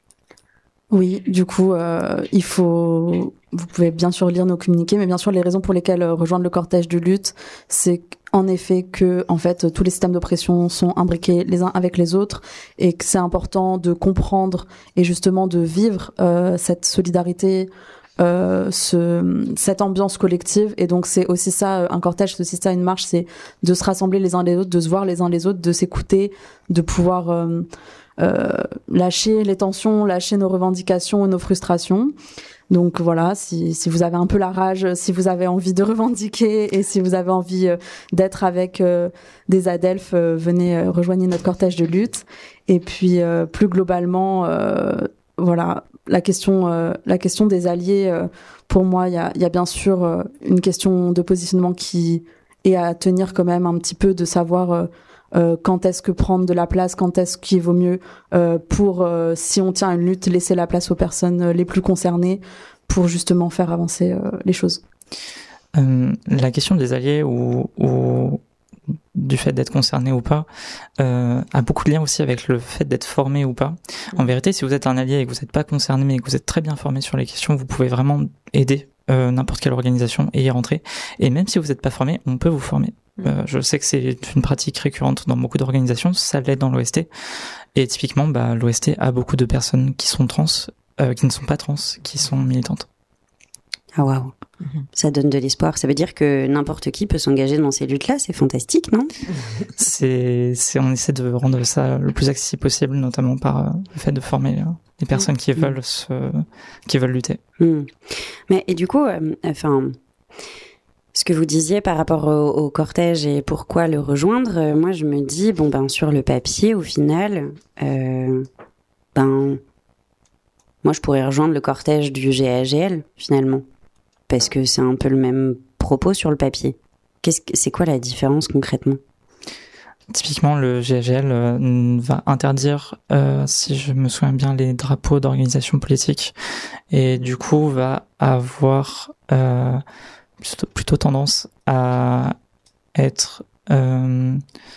Oui, du coup, euh, il faut. Vous pouvez bien sûr lire nos communiqués, mais bien sûr, les raisons pour lesquelles rejoindre le cortège de lutte, c'est en effet que, en fait, tous les systèmes d'oppression sont imbriqués les uns avec les autres, et que c'est important de comprendre et justement de vivre euh, cette solidarité, euh, ce, cette ambiance collective. Et donc, c'est aussi ça, un cortège, c'est aussi ça, une marche, c'est de se rassembler les uns les autres, de se voir les uns les autres, de s'écouter, de pouvoir. Euh, Euh, lâcher les tensions, lâcher nos revendications et nos frustrations. Donc voilà, si, si vous avez un peu la rage, si vous avez envie de revendiquer et si vous avez envie euh, d'être avec euh, des adelphes, euh, venez euh, rejoindre notre cortège de lutte. Et puis euh, plus globalement, euh, voilà, la question, euh, la question des alliés, euh, pour moi, il y a, y a bien sûr euh, une question de positionnement qui est à tenir quand même un petit peu, de savoir euh, Euh, quand est-ce que prendre de la place, quand est-ce qu'il vaut mieux euh, pour, euh, si on tient une lutte, laisser la place aux personnes les plus concernées pour justement faire avancer euh, les choses. Euh, la question des alliés ou, ou du fait d'être concerné ou pas euh, a beaucoup de liens aussi avec le fait d'être formé ou pas. En vérité, si vous êtes un allié et que vous n'êtes pas concerné mais que vous êtes très bien formé sur les questions, vous pouvez vraiment aider euh, n'importe quelle organisation et y rentrer. Et même si vous n'êtes pas formé, on peut vous former. Euh, je sais que c'est une pratique récurrente dans beaucoup d'organisations, ça l'est dans l'O S T. Et typiquement, bah, l'O S T a beaucoup de personnes qui sont trans, euh, qui ne sont pas trans, qui sont militantes. Ah waouh. Ça donne de l'espoir. Ça veut dire que n'importe qui peut s'engager dans ces luttes-là. C'est fantastique, non? C'est, c'est, on essaie de rendre ça le plus accessible possible, notamment par euh, le fait de former euh, les personnes qui Mmh. veulent se, qui veulent lutter. Mmh. Mais et du coup, euh, enfin, ce que vous disiez par rapport au, au cortège et pourquoi le rejoindre, euh, moi je me dis bon ben sur le papier, au final, euh, ben moi je pourrais rejoindre le cortège du G A G L finalement, parce que c'est un peu le même propos sur le papier. Qu'est-ce que, c'est quoi la différence concrètement? Typiquement, le G A G L euh, va interdire, euh, si je me souviens bien, les drapeaux d'organisations politiques, et du coup va avoir euh, plutôt, plutôt tendance à être euh,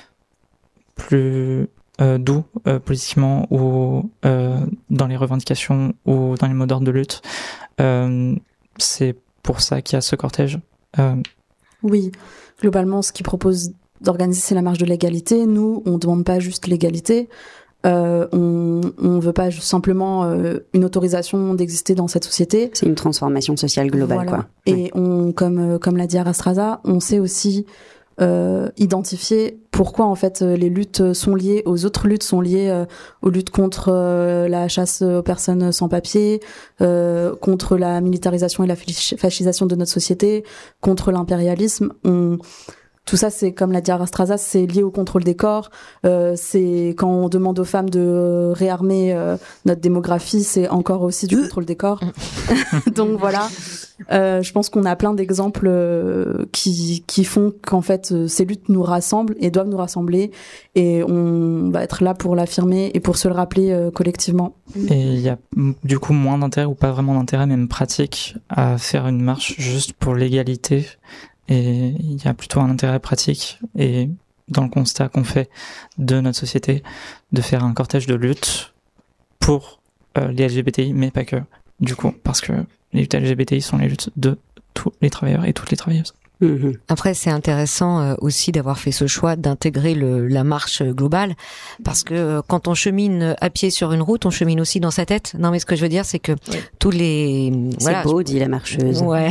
plus euh, doux euh, politiquement ou euh, dans les revendications ou dans les mots d'ordre de lutte. Euh, c'est pour ça qu'il y a ce cortège. Euh, Oui, globalement, ce qu'ils proposent d'organiser, c'est la marche de l'égalité. Nous, on demande pas juste l'égalité. Euh, on on veut pas juste simplement euh, une autorisation d'exister dans cette société. C'est une transformation sociale globale, Voilà. quoi. Et Ouais. on, comme euh, comme l'a dit Arastraza, on sait aussi euh, identifier pourquoi en fait euh, les luttes sont liées aux autres luttes, sont liées euh, aux luttes contre euh, la chasse aux personnes sans papier, euh, contre la militarisation et la fach- fascisation de notre société, contre l'impérialisme. On Tout ça, c'est comme l'a dit Arastraza, c'est lié au contrôle des corps. Euh, c'est quand on demande aux femmes de réarmer euh, notre démographie, c'est encore aussi du contrôle des corps. Donc voilà, euh, je pense qu'on a plein d'exemples euh, qui qui font qu'en fait euh, ces luttes nous rassemblent et doivent nous rassembler, et on va être là pour l'affirmer et pour se le rappeler euh, collectivement. Et il y a m- du coup moins d'intérêt, ou pas vraiment d'intérêt, même pratique, à faire une marche juste pour l'égalité. Et il y a plutôt un intérêt pratique, et dans le constat qu'on fait de notre société, de faire un cortège de lutte pour euh, les L G B T I, mais pas que, du coup, parce que les luttes L G B T I sont les luttes de tous les travailleurs et toutes les travailleuses. Mmh. Après, c'est intéressant euh, aussi d'avoir fait ce choix d'intégrer le, la marche globale, parce que euh, quand on chemine à pied sur une route, on chemine aussi dans sa tête. Non, mais ce que je veux dire, c'est que oui. tous les... C'est voilà, beau, je... dit la marcheuse. Ouais.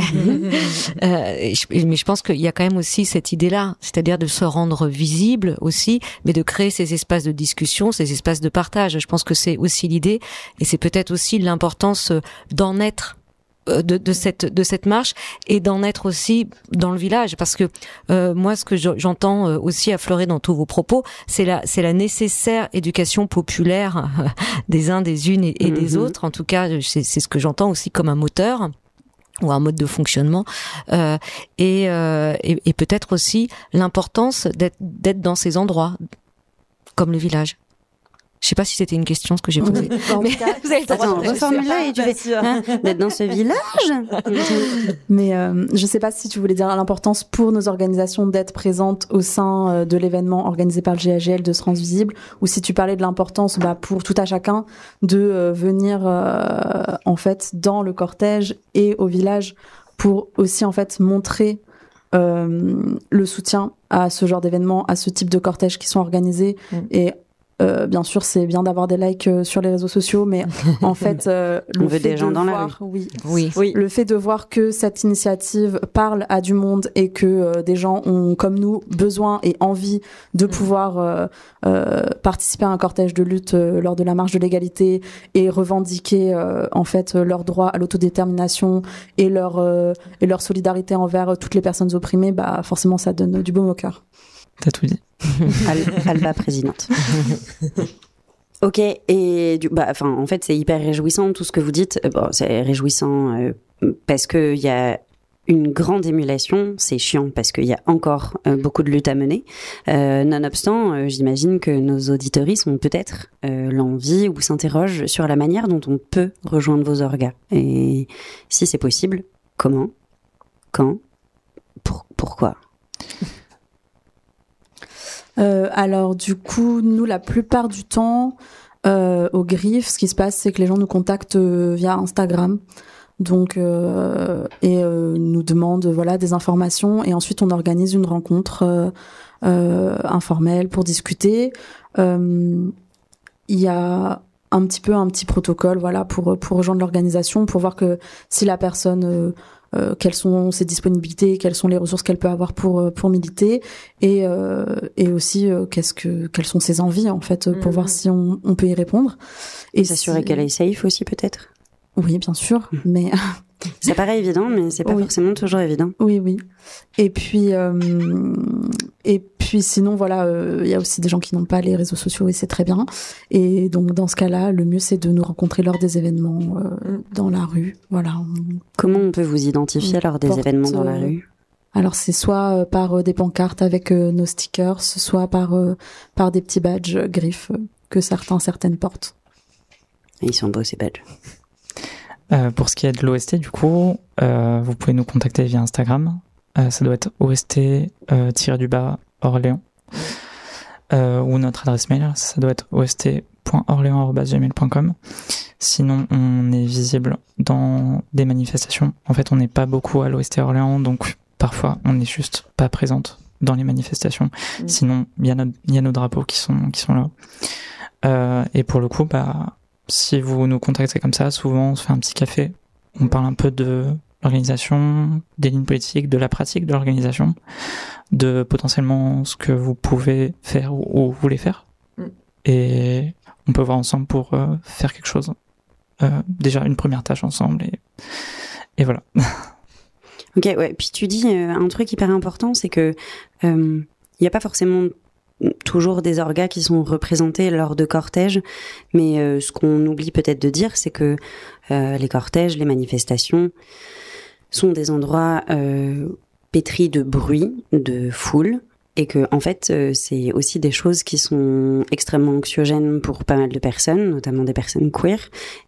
euh, je, mais je pense qu'il y a quand même aussi cette idée-là, c'est-à-dire de se rendre visible aussi, mais de créer ces espaces de discussion, ces espaces de partage. Je pense que c'est aussi l'idée, et c'est peut-être aussi l'importance d'en être de, de cette de cette marche, et d'en être aussi dans le village, parce que euh, moi ce que j'entends aussi affleurer dans tous vos propos, c'est la c'est la nécessaire éducation populaire des uns, des unes et, et mm-hmm. des autres. En tout cas, c'est c'est ce que j'entends aussi comme un moteur ou un mode de fonctionnement, euh, et, euh, et et peut-être aussi l'importance d'être d'être dans ces endroits comme le village. Je sais pas si c'était une question ce que j'ai posé. Mais vous avez le droit de reformuler et tu fais hein, d'être dans ce village. Mais euh, je sais pas si tu voulais dire l'importance pour nos organisations d'être présentes au sein euh, de l'événement organisé par le G A G L, de se rendre visible, ou si tu parlais de l'importance bah, pour tout à chacun de euh, venir euh, en fait dans le cortège et au village pour aussi en fait montrer euh, le soutien à ce genre d'événements, à ce type de cortèges qui sont organisés. Mm. Et Euh, bien sûr, c'est bien d'avoir des likes euh, sur les réseaux sociaux, mais en fait, euh, on le veut fait des gens de dans voir, la rue. Oui, oui, oui, le fait de voir que cette initiative parle à du monde et que euh, des gens ont, comme nous, besoin et envie de pouvoir euh, euh, participer à un cortège de lutte euh, lors de la marche de l'égalité et revendiquer euh, en fait leur droit à l'autodétermination et leur euh, et leur solidarité envers toutes les personnes opprimées, bah forcément, ça donne du baume au cœur. T'as tout dit. Al- Alba présidente. Ok, et du, bah, enfin, en fait, c'est hyper réjouissant tout ce que vous dites. Bon, c'est réjouissant euh, parce que il y a une grande émulation. C'est chiant parce qu'il y a encore euh, beaucoup de luttes à mener. Euh, nonobstant, euh, j'imagine que nos auditeuristes ont peut-être euh, l'envie ou s'interrogent sur la manière dont on peut rejoindre vos orgas. Et si c'est possible, comment, quand, pour, pourquoi? Euh, alors du coup, nous, la plupart du temps, euh, au Griffe, ce qui se passe, c'est que les gens nous contactent euh, via Instagram, donc euh, et euh, nous demandent voilà des informations, et ensuite on organise une rencontre euh, euh, informelle pour discuter. Euh, il y a un petit peu un petit protocole voilà pour pour rejoindre l'organisation, pour voir que si la personne euh, euh, quelles sont ses disponibilités, quelles sont les ressources qu'elle peut avoir pour pour militer, et euh, et aussi euh, qu'est-ce que quelles sont ses envies en fait pour mmh. voir si on, on peut y répondre. Et s'assurer si... qu'elle est safe aussi peut-être. Oui, bien sûr, mmh. mais ça paraît évident, mais c'est pas oui. forcément toujours évident. Oui, oui. Et puis, euh, et puis sinon, voilà, il euh, y a aussi des gens qui n'ont pas les réseaux sociaux et c'est très bien. Et donc, dans ce cas-là, le mieux, c'est de nous rencontrer lors des événements euh, dans la rue. Voilà. Comment on peut vous identifier lors des porte, événements dans la rue ? Alors, c'est soit euh, par euh, des pancartes avec euh, nos stickers, soit par, euh, par des petits badges euh, griffes euh, que certains, certaines portent. Et ils sont beaux, ces badges. Euh, pour ce qui est de l'O S T, du coup, euh, vous pouvez nous contacter via Instagram. Euh, ça doit être O S T euh, tiré du bas Orléans. Euh, ou notre adresse mail, ça doit être O S T point orléans arobase gmail point com. Sinon, on est visible dans des manifestations. En fait, on n'est pas beaucoup à l'O S T Orléans, donc parfois, on n'est juste pas présente dans les manifestations. Mmh. Sinon, il y a nos, il y a nos drapeaux qui sont, qui sont là. Euh, et pour le coup, bah, si vous nous contactez comme ça, souvent on se fait un petit café, on parle un peu de l'organisation, des lignes politiques, de la pratique de l'organisation, de potentiellement ce que vous pouvez faire ou, ou voulez faire. Mm. Et on peut voir ensemble pour euh, faire quelque chose. Euh, déjà une première tâche ensemble et, et voilà. Ok, ouais. Puis tu dis euh, un truc hyper important, c'est que il euh, n'y a pas forcément toujours des orgas qui sont représentés lors de cortèges, mais euh, ce qu'on oublie peut-être de dire, c'est que euh, les cortèges, les manifestations sont des endroits euh, pétris de bruit, de foule, et que en fait euh, c'est aussi des choses qui sont extrêmement anxiogènes pour pas mal de personnes, notamment des personnes queer.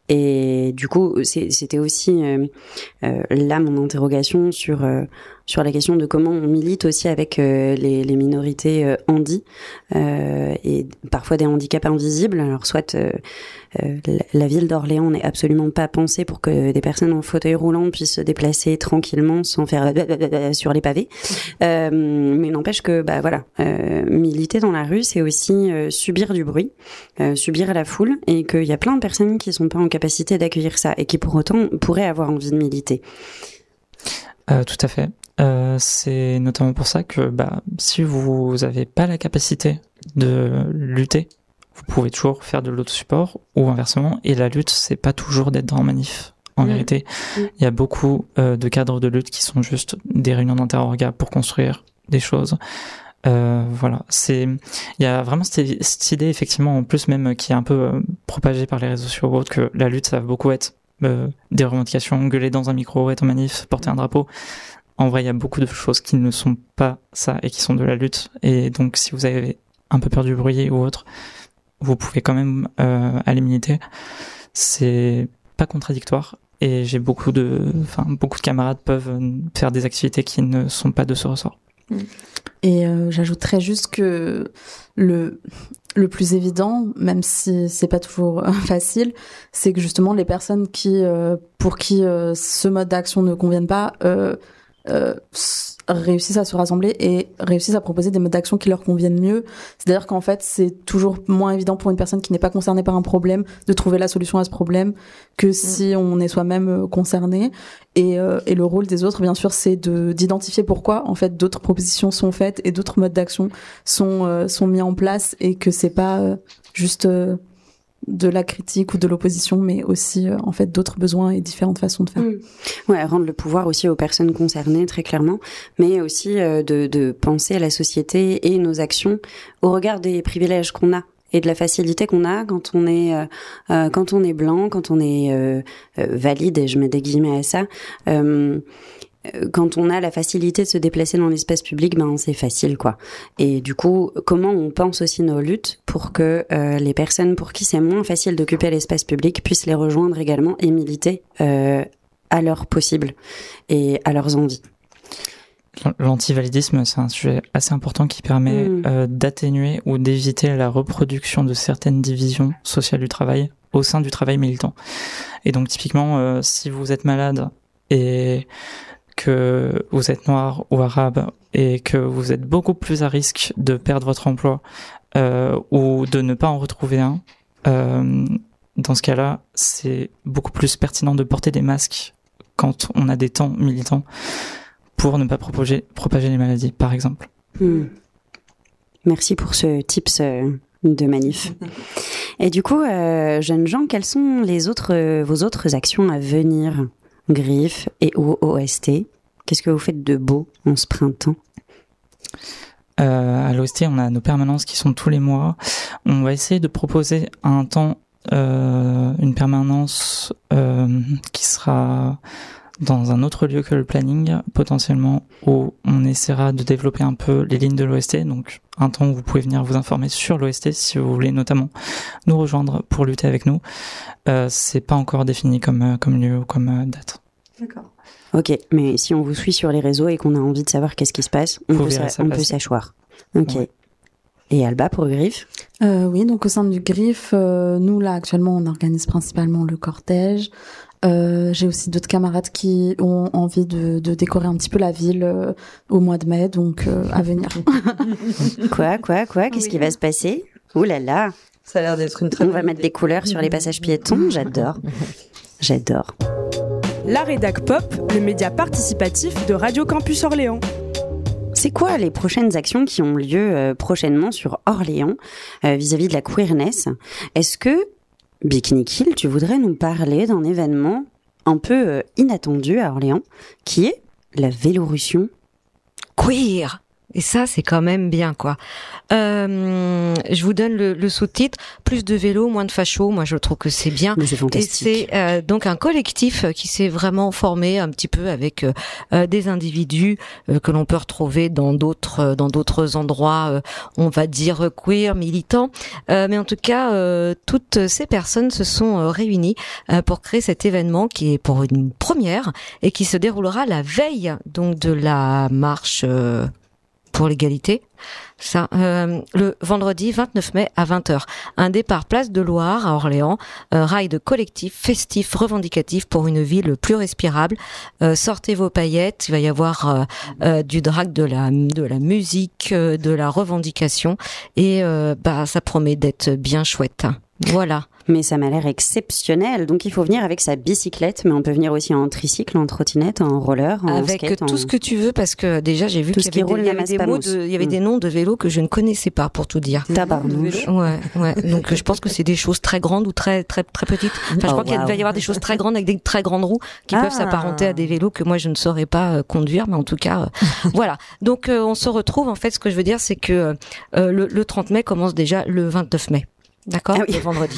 Et du coup c'est, c'était aussi euh, euh, là mon interrogation sur euh, sur la question de comment on milite aussi avec euh, les, les minorités euh, handi euh, et parfois des handicaps invisibles. Alors soit euh, euh, la, la ville d'Orléans n'est absolument pas pensée pour que des personnes en fauteuil roulant puissent se déplacer tranquillement sans faire sur les pavés, euh, mais n'empêche que bah voilà, euh, militer dans la rue c'est aussi euh, subir du bruit, euh, subir la foule, et qu'il y a plein de personnes qui sont pas en capacité d'accueillir ça et qui pour autant pourraient avoir envie de militer. Euh, tout à fait. Euh, c'est notamment pour ça que bah, si vous n'avez pas la capacité de lutter, vous pouvez toujours faire de l'autosupport ou inversement. Et la lutte, c'est pas toujours d'être dans manif. En mmh. vérité, il mmh. y a beaucoup euh, de cadres de lutte qui sont juste des réunions d'interorga pour construire des choses. Euh, voilà, c'est, il y a vraiment cette, cette idée effectivement en plus même qui est un peu euh, propagée par les réseaux sociaux ou autres, que la lutte ça va beaucoup être euh, des revendications, gueuler dans un micro, être en manif, porter un drapeau. En vrai, il y a beaucoup de choses qui ne sont pas ça et qui sont de la lutte. Et donc, si vous avez un peu peur du bruit ou autre, vous pouvez quand même euh, aller militer. C'est pas contradictoire. Et j'ai beaucoup de, enfin, beaucoup de camarades peuvent faire des activités qui ne sont pas de ce ressort. Et euh, j'ajouterais juste que le le plus évident, même si c'est pas toujours facile, c'est que justement les personnes qui euh, pour qui euh, ce mode d'action ne convienne pas euh, euh, réussissent à se rassembler et réussissent à proposer des modes d'action qui leur conviennent mieux. C'est-à-dire qu'en fait, c'est toujours moins évident pour une personne qui n'est pas concernée par un problème de trouver la solution à ce problème que si on est soi-même concerné. Et, euh, et le rôle des autres, bien sûr, c'est de d'identifier pourquoi en fait d'autres propositions sont faites et d'autres modes d'action sont euh, sont mis en place, et que c'est pas euh, juste euh, de la critique ou de l'opposition, mais aussi euh, en fait d'autres besoins et différentes façons de faire. Mmh. Ouais, rendre le pouvoir aussi aux personnes concernées très clairement, mais aussi euh, de de penser à la société et nos actions au regard des privilèges qu'on a et de la facilité qu'on a quand on est euh, euh, quand on est blanc, quand on est euh, euh, valide, et je mets des guillemets à ça. Euh, quand on a la facilité de se déplacer dans l'espace public, ben c'est facile quoi. Et du coup, comment on pense aussi nos luttes pour que euh, les personnes pour qui c'est moins facile d'occuper l'espace public puissent les rejoindre également et militer euh, à leur possible et à leurs envies. L'antivalidisme, c'est un sujet assez important qui permet mmh. euh, d'atténuer ou d'éviter la reproduction de certaines divisions sociales du travail au sein du travail militant. Et donc typiquement, euh, si vous êtes malade et que vous êtes noir ou arabe et que vous êtes beaucoup plus à risque de perdre votre emploi euh, ou de ne pas en retrouver un, euh, dans ce cas-là, c'est beaucoup plus pertinent de porter des masques quand on a des temps militants pour ne pas propager, propager les maladies, par exemple. Mmh. Merci pour ce tips euh, de manif. Et du coup, euh, jeunes gens, quelles sont les autres, euh, vos autres actions à venir, Griffe et O S T? Qu'est-ce que vous faites de beau en ce printemps? euh, À l'O S T, on a nos permanences qui sont tous les mois. On va essayer de proposer un temps, euh, une permanence euh, qui sera dans un autre lieu que le planning, potentiellement, où on essaiera de développer un peu les lignes de l'O S T, donc un temps où vous pouvez venir vous informer sur l'O S T si vous voulez notamment nous rejoindre pour lutter avec nous. Euh, c'est pas encore défini comme, comme lieu ou comme euh, date. D'accord. Ok, mais si on vous suit sur les réseaux et qu'on a envie de savoir qu'est-ce qui se passe, on vous peut, sa- on peut s'asseoir. Ok. Ouais. Et Alba pour Griffe? Euh, oui, donc au sein du Griffe, euh, nous là actuellement on organise principalement le cortège. Euh, j'ai aussi d'autres camarades qui ont envie de, de décorer un petit peu la ville euh, au mois de mai, donc euh, à venir. Quoi, quoi, quoi? Qu'est-ce Oui. qui va se passer? Ouh là là! Ça a l'air d'être une très On bonne va idée. mettre des couleurs sur les passages piétons, j'adore. J'adore. La Rédac Pop, le média participatif de Radio Campus Orléans. C'est quoi les prochaines actions qui ont lieu euh, prochainement sur Orléans euh, vis-à-vis de la queerness? Est-ce que, Bikini Kill, tu voudrais nous parler d'un événement un peu euh, inattendu à Orléans, qui est la Vélorussion Queer. Et ça, c'est quand même bien, quoi. Euh, je vous donne le, le sous-titre. Plus de vélo, moins de fachos. Moi, je trouve que c'est bien. Mais c'est Et fantastique. c'est euh, donc un collectif qui s'est vraiment formé un petit peu avec euh, euh, des individus euh, que l'on peut retrouver dans d'autres euh, dans d'autres endroits, euh, on va dire queer, militants. Euh, mais en tout cas, euh, toutes ces personnes se sont euh, réunies euh, pour créer cet événement qui est pour une première et qui se déroulera la veille donc de la marche euh, pour l'égalité. Ça, euh, le vendredi vingt-neuf mai à vingt heures. Un départ place de Loire à Orléans, un ride collectif, festif, revendicatif pour une ville plus respirable. Euh, sortez vos paillettes, il va y avoir euh, euh, du drag, de la de la musique, euh, de la revendication et euh, bah ça promet d'être bien chouette. Voilà. Mais ça m'a l'air exceptionnel. Donc il faut venir avec sa bicyclette, mais on peut venir aussi en tricycle, en trottinette, en roller, en Avec skate, tout en... ce que tu veux, parce que déjà j'ai vu Tout qu'il ce y qui avait roule des, il y avait n'amasse des pas mots mousse. de, il y avait Mm. des noms de vélos que je ne connaissais pas, pour tout dire. Tabarnouche. Ouais, ouais. Donc je pense que c'est des choses très grandes ou très très très petites. Enfin, je Oh, crois qu'il wow. va y avoir des choses très grandes avec des très grandes roues qui Ah. peuvent s'apparenter à des vélos que moi je ne saurais pas euh, conduire, mais en tout cas, euh, voilà. Donc euh, on se retrouve. En fait, ce que je veux dire, c'est que euh, le, le trente mai commence déjà le vingt-neuf mai. D'accord, Ah oui. le vendredi.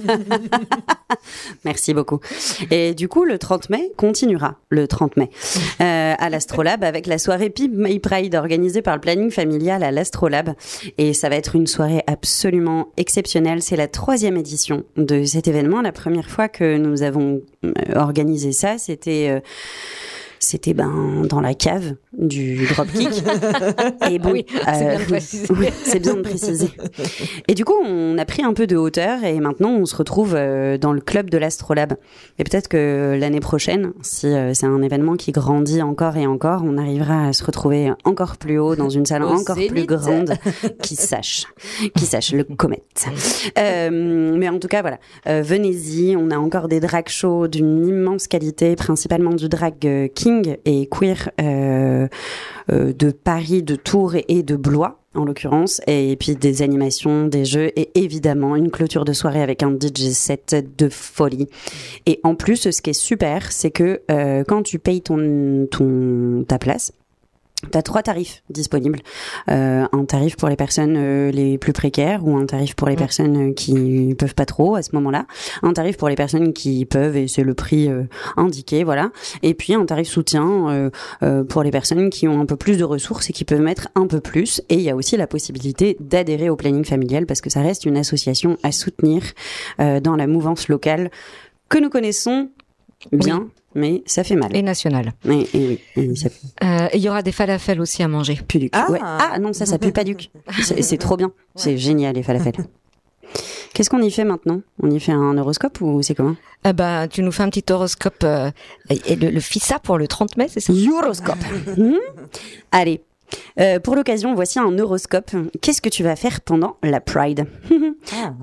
Merci beaucoup. Et du coup, le trente mai continuera, le trente mai, euh, à l'Astrolabe avec la soirée P I B May Pride organisée par le planning familial à l'Astrolabe. Et ça va être une soirée absolument exceptionnelle. C'est la troisième édition de cet événement. La première fois que nous avons euh, organisé ça, c'était... euh, C'était ben dans la cave du Dropkick. Et bon, Oui, c'est bien de préciser. oui, c'est bien de préciser. Et du coup, on a pris un peu de hauteur et maintenant on se retrouve euh, dans le club de l'Astrolabe. Et peut-être que l'année prochaine, si euh, c'est un événement qui grandit encore et encore, on arrivera à se retrouver encore plus haut dans une salle Au encore plus Zénith. grande. Qui sache, qui sache le comète. Euh, mais en tout cas, voilà, euh, venez-y. On a encore des drag shows d'une immense qualité, principalement du drag euh, king et queer euh, euh, de Paris, de Tours et, et de Blois en l'occurrence, et puis des animations, des jeux et évidemment une clôture de soirée avec un D J set de folie. Et en plus, ce qui est super, c'est que euh, quand tu payes ton, ton ta place, t'as trois tarifs disponibles. Euh, un tarif pour les personnes euh, les plus précaires ou un tarif pour les personnes euh, qui peuvent pas trop à ce moment-là. Un tarif pour les personnes qui peuvent et c'est le prix euh, indiqué, voilà. Et puis un tarif soutien euh, euh, pour les personnes qui ont un peu plus de ressources et qui peuvent mettre un peu plus. Et il y a aussi la possibilité d'adhérer au planning familial parce que ça reste une association à soutenir euh, dans la mouvance locale que nous connaissons bien. Oui. Mais ça fait mal. Et national. Et, et oui. Et ça... Euh, il y aura des falafels aussi à manger. Puduc. Ah. Ouais. Ah non, ça, ça pue pas duc. C'est, c'est trop bien. C'est génial, les falafels. Qu'est-ce qu'on y fait maintenant? On y fait un horoscope ou c'est comment? Eh ben, tu nous fais un petit horoscope euh, et le, le FISA pour le trente mai, c'est ça? Horoscope. Mmh. Allez. Euh, pour l'occasion, voici un horoscope. Qu'est-ce que tu vas faire pendant la Pride? Ah.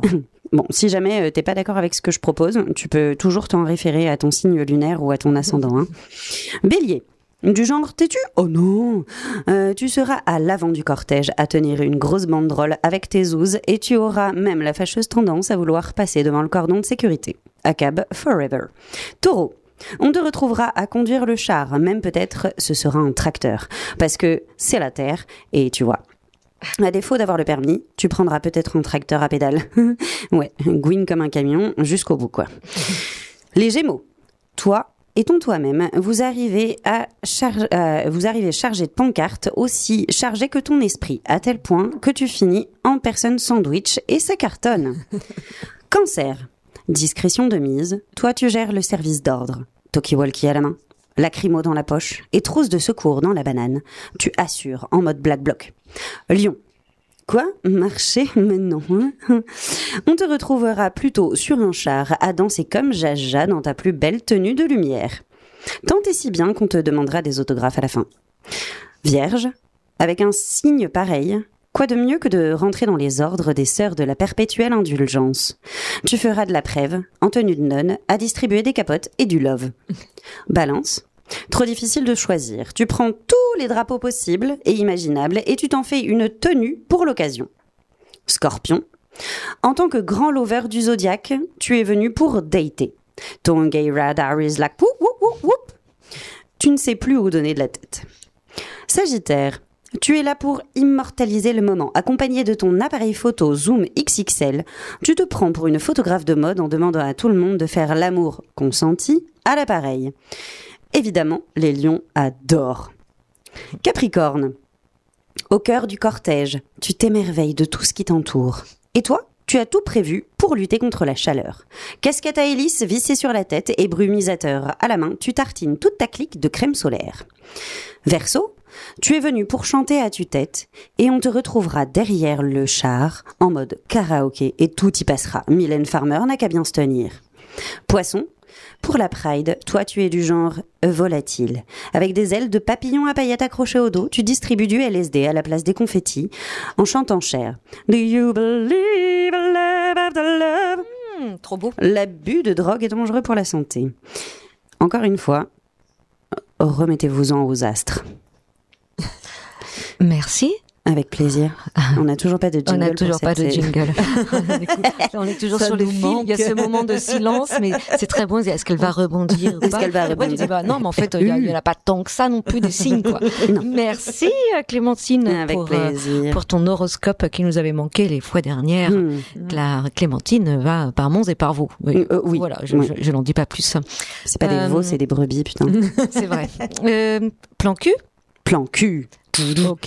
Bon, si jamais euh, t'es pas d'accord avec ce que je propose, tu peux toujours t'en référer à ton signe lunaire ou à ton ascendant. Hein. Bélier. Du genre têtu ? Oh non euh, Tu seras à l'avant du cortège à tenir une grosse banderole avec tes zouzes et tu auras même la fâcheuse tendance à vouloir passer devant le cordon de sécurité. A cab forever. Taureau. On te retrouvera à conduire le char, même peut-être ce sera un tracteur, parce que c'est la terre et tu vois. À défaut d'avoir le permis, tu prendras peut-être un tracteur à pédale. Ouais, gouine comme un camion jusqu'au bout quoi. Les Gémeaux. Toi et ton toi-même, vous arrivez à charge, euh, vous arrivez chargé de pancartes aussi chargé que ton esprit, à tel point que tu finis en personne sandwich et ça cartonne. Cancer. Discrétion de mise, toi tu gères le service d'ordre. Talkie-walkie à la main, lacrymo dans la poche et trousse de secours dans la banane. Tu assures en mode black bloc. Lion. Quoi ? Marcher ? Mais non. On te retrouvera plutôt sur un char à danser comme Jaja dans ta plus belle tenue de lumière. Tant et si bien qu'on te demandera des autographes à la fin. Vierge. Avec un signe pareil, quoi de mieux que de rentrer dans les ordres des sœurs de la perpétuelle indulgence ? Tu feras de la prêve, en tenue de nonne, à distribuer des capotes et du love. Balance. Trop difficile de choisir. Tu prends tous les drapeaux possibles et imaginables et tu t'en fais une tenue pour l'occasion. Scorpion. En tant que grand lover du zodiaque, tu es venu pour dater. Ton gay radar is like whoop whoop whoop whoop. Tu ne sais plus où donner de la tête. Sagittaire. Tu es là pour immortaliser le moment. Accompagné de ton appareil photo Zoom X X L, tu te prends pour une photographe de mode en demandant à tout le monde de faire l'amour consenti à l'appareil. Évidemment, les lions adorent. Capricorne. Au cœur du cortège, tu t'émerveilles de tout ce qui t'entoure. Et toi, tu as tout prévu pour lutter contre la chaleur. Casquette à hélice vissée sur la tête et brumisateur à la main, tu tartines toute ta clique de crème solaire. Verseau. Tu es venu pour chanter à tue-tête et on te retrouvera derrière le char en mode karaoké et tout y passera. Mylène Farmer n'a qu'à bien se tenir. Poisson. Pour la Pride, toi tu es du genre volatile. Avec des ailes de papillon à paillettes accrochées au dos, tu distribues du L S D à la place des confettis en chantant cher. Do you believe in love after love? Mmh, trop beau. L'abus de drogue est dangereux pour la santé. Encore une fois, remettez-vous-en aux astres. Merci. Avec plaisir. On n'a toujours pas de jingle. On n'a toujours pour pas cette de série. jingle. On est toujours Ça sur le nous fil. manque. Il y a ce moment de silence, mais c'est très bon. Est-ce qu'elle va rebondir ou Est-ce pas? qu'elle va Ouais, rebondir tu dis, bah, non, mais en fait, il n'y en a pas tant que ça non plus de signes, quoi. Merci, Clémentine, Avec pour, plaisir. euh, pour ton horoscope qui nous avait manqué les fois dernières. Hmm. La Clémentine va par Mons et par vous. Oui. Euh, oui. Voilà, je, Oui. je, je n'en dis pas plus. C'est pas des Euh, veaux, c'est des brebis, putain. C'est vrai. Euh, plan cul? Plan cul. Ok.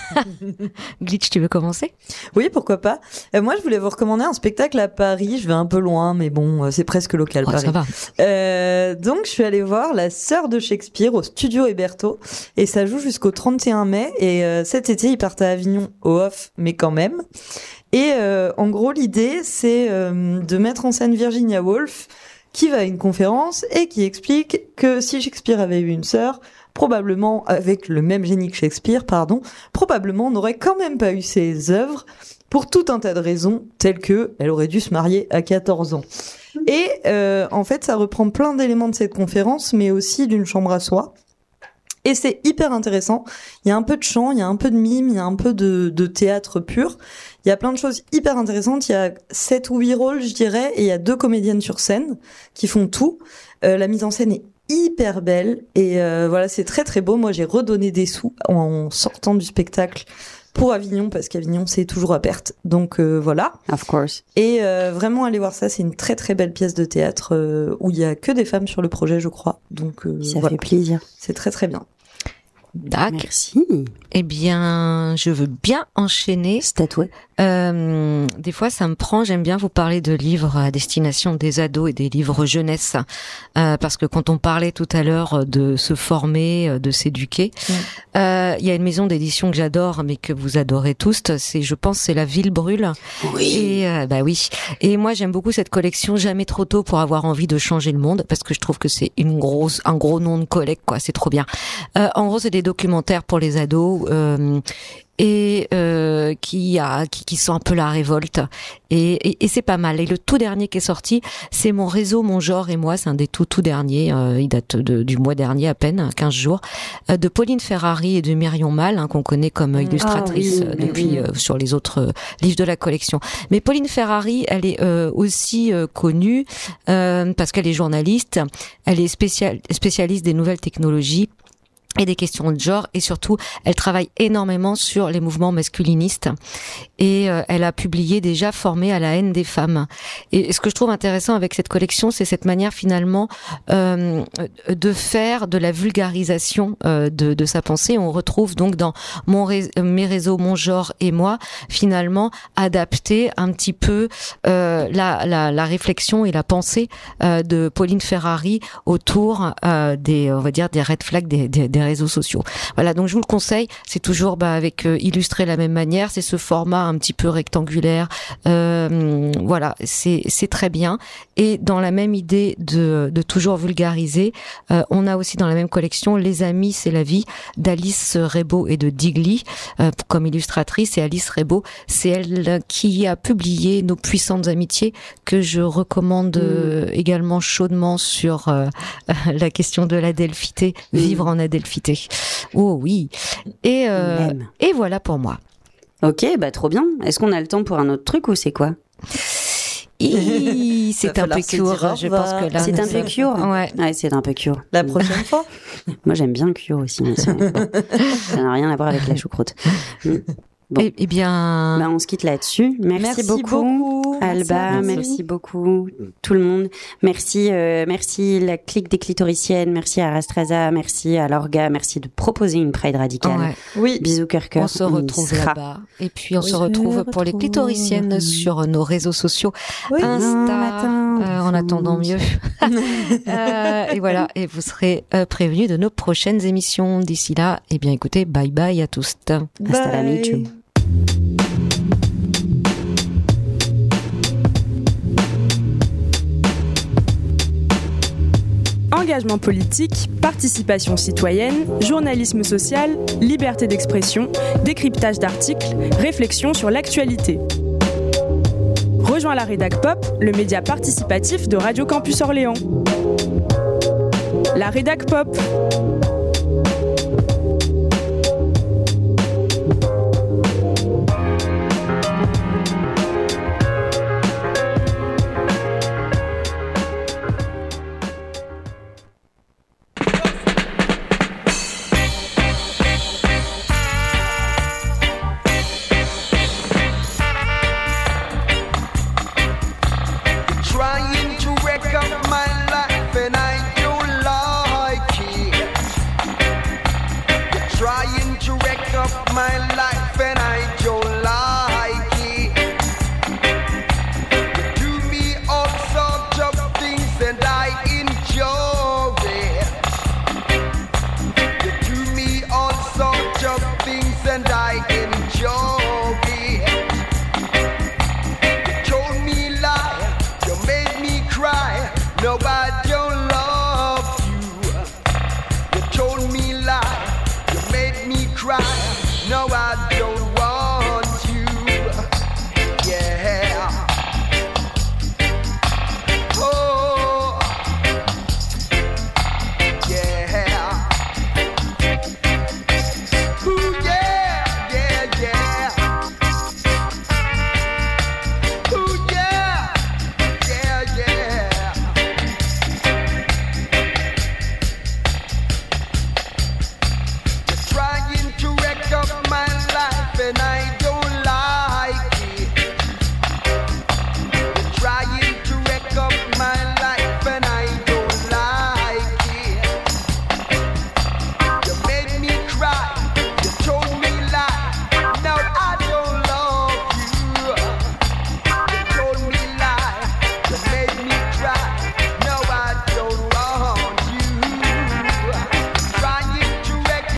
Glitch, tu veux commencer? Oui, pourquoi pas. Euh, moi, je voulais vous recommander un spectacle à Paris. Je vais un peu loin, mais bon, euh, c'est presque local, Oh, Paris. ça va. Euh, donc, je suis allée voir La Sœur de Shakespeare au Studio Héberto. Et ça joue jusqu'au trente et un mai. Et euh, cet été, ils partent à Avignon au off, mais quand même. Et euh, en gros, l'idée, c'est euh, de mettre en scène Virginia Woolf, qui va à une conférence et qui explique que si Shakespeare avait eu une sœur, probablement avec le même génie que Shakespeare, pardon, probablement on n'aurait quand même pas eu ses œuvres pour tout un tas de raisons, telles que elle aurait dû se marier à quatorze ans. Et euh, en fait, ça reprend plein d'éléments de cette conférence, mais aussi d'une chambre à soi. Et c'est hyper intéressant. Il y a un peu de chant, il y a un peu de mime, il y a un peu de, de théâtre pur. Il y a plein de choses hyper intéressantes. Il y a sept ou huit rôles, je dirais, et il y a deux comédiennes sur scène qui font tout. Euh, la mise en scène est hyper belle et euh, voilà, c'est très très beau. Moi, j'ai redonné des sous en sortant du spectacle pour Avignon parce qu'Avignon c'est toujours à perte. Donc euh, voilà. Of course. Et euh, vraiment aller voir ça, c'est une très très belle pièce de théâtre euh, où il y a que des femmes sur le projet, je crois. Donc euh, Ça voilà. fait plaisir. C'est très très bien. Dac. Merci. Eh bien, je veux bien enchaîner. C'est à toi. Euh, des fois, ça me prend. J'aime bien vous parler de livres à destination des ados et des livres jeunesse, euh, parce que quand on parlait tout à l'heure de se former, de s'éduquer, il mmh. euh, y a une maison d'édition que j'adore, mais que vous adorez tous. C'est, je pense, c'est La Ville brûle. Oui. Et euh, bah oui. Et moi, j'aime beaucoup cette collection. Jamais trop tôt pour avoir envie de changer le monde, parce que je trouve que c'est une grosse, un gros nom de collecte, quoi. C'est trop bien. Euh, en gros, c'est des documentaires pour les ados. Euh, et euh, qui a qui, qui sent un peu la révolte et, et, et c'est pas mal. Et le tout dernier qui est sorti, c'est Mon réseau, mon genre et moi, c'est un des tout tout derniers, euh, il date de, du mois dernier à peine, quinze jours, euh, de Pauline Ferrari et de Myrion Mal, hein, qu'on connaît comme illustratrice ah, oui, euh, depuis oui. euh, sur les autres euh, livres de la collection. Mais Pauline Ferrari, elle est euh, aussi euh, connue euh, parce qu'elle est journaliste, elle est spécial, spécialiste des nouvelles technologies et des questions de genre, et surtout elle travaille énormément sur les mouvements masculinistes et euh, elle a publié déjà Formée à la haine des femmes. Et ce que je trouve intéressant avec cette collection, c'est cette manière finalement euh, de faire de la vulgarisation euh, de, de sa pensée. On retrouve donc dans mon ré- mes réseaux, mon genre et moi, finalement adapter un petit peu euh, la, la, la réflexion et la pensée euh, de Pauline Ferrari autour euh, des, on va dire, des red flags des, des, des réseaux sociaux. Voilà, donc je vous le conseille, c'est toujours bah, avec euh, illustré de la même manière, c'est ce format un petit peu rectangulaire, euh, voilà, c'est c'est très bien. Et dans la même idée de de toujours vulgariser, euh, on a aussi dans la même collection Les Amis, c'est la vie d'Alice Rebaud et de Digli euh, comme illustratrice, et Alice Rebaud, c'est elle qui a publié Nos puissantes amitiés, que je recommande euh, également chaudement sur euh, la question de l'adelphité, mmh. vivre en adelphité. Oh oui. Et, euh, et voilà pour moi. Ok, bah trop bien. Est-ce qu'on a le temps pour un autre truc ou c'est quoi? Hi, c'est un peu cure, je pense que là. C'est un peu cure. Ouais. ouais, c'est un peu cure. La prochaine fois. Moi, j'aime bien cure aussi. Mais ça n'a rien à voir avec la choucroute. Bon. Eh, eh bien, bah, on se quitte là-dessus. Merci, merci beaucoup, beaucoup, Alba. Merci, merci beaucoup, tout le monde. Merci, euh, merci la clique des clitoriciennes. Merci à Rastraza. Merci à l'Orga. Merci de proposer une Pride radicale. Ouais. Oui. Bisous cœur cœur. On se retrouve on là-bas. Et puis on oui, se retrouve pour retrouve. les clitoriciennes sur nos réseaux sociaux, oui. Insta. Euh, en attendant mieux. euh, et voilà. Et vous serez euh, prévenus de nos prochaines émissions. D'ici là, eh bien, écoutez, bye bye à tous. Bye. Hasta la michu. Engagement politique, participation citoyenne, journalisme social, liberté d'expression, décryptage d'articles, réflexion sur l'actualité. Rejoins la Rédac Pop, le média participatif de Radio Campus Orléans. La Rédac Pop. No, I don't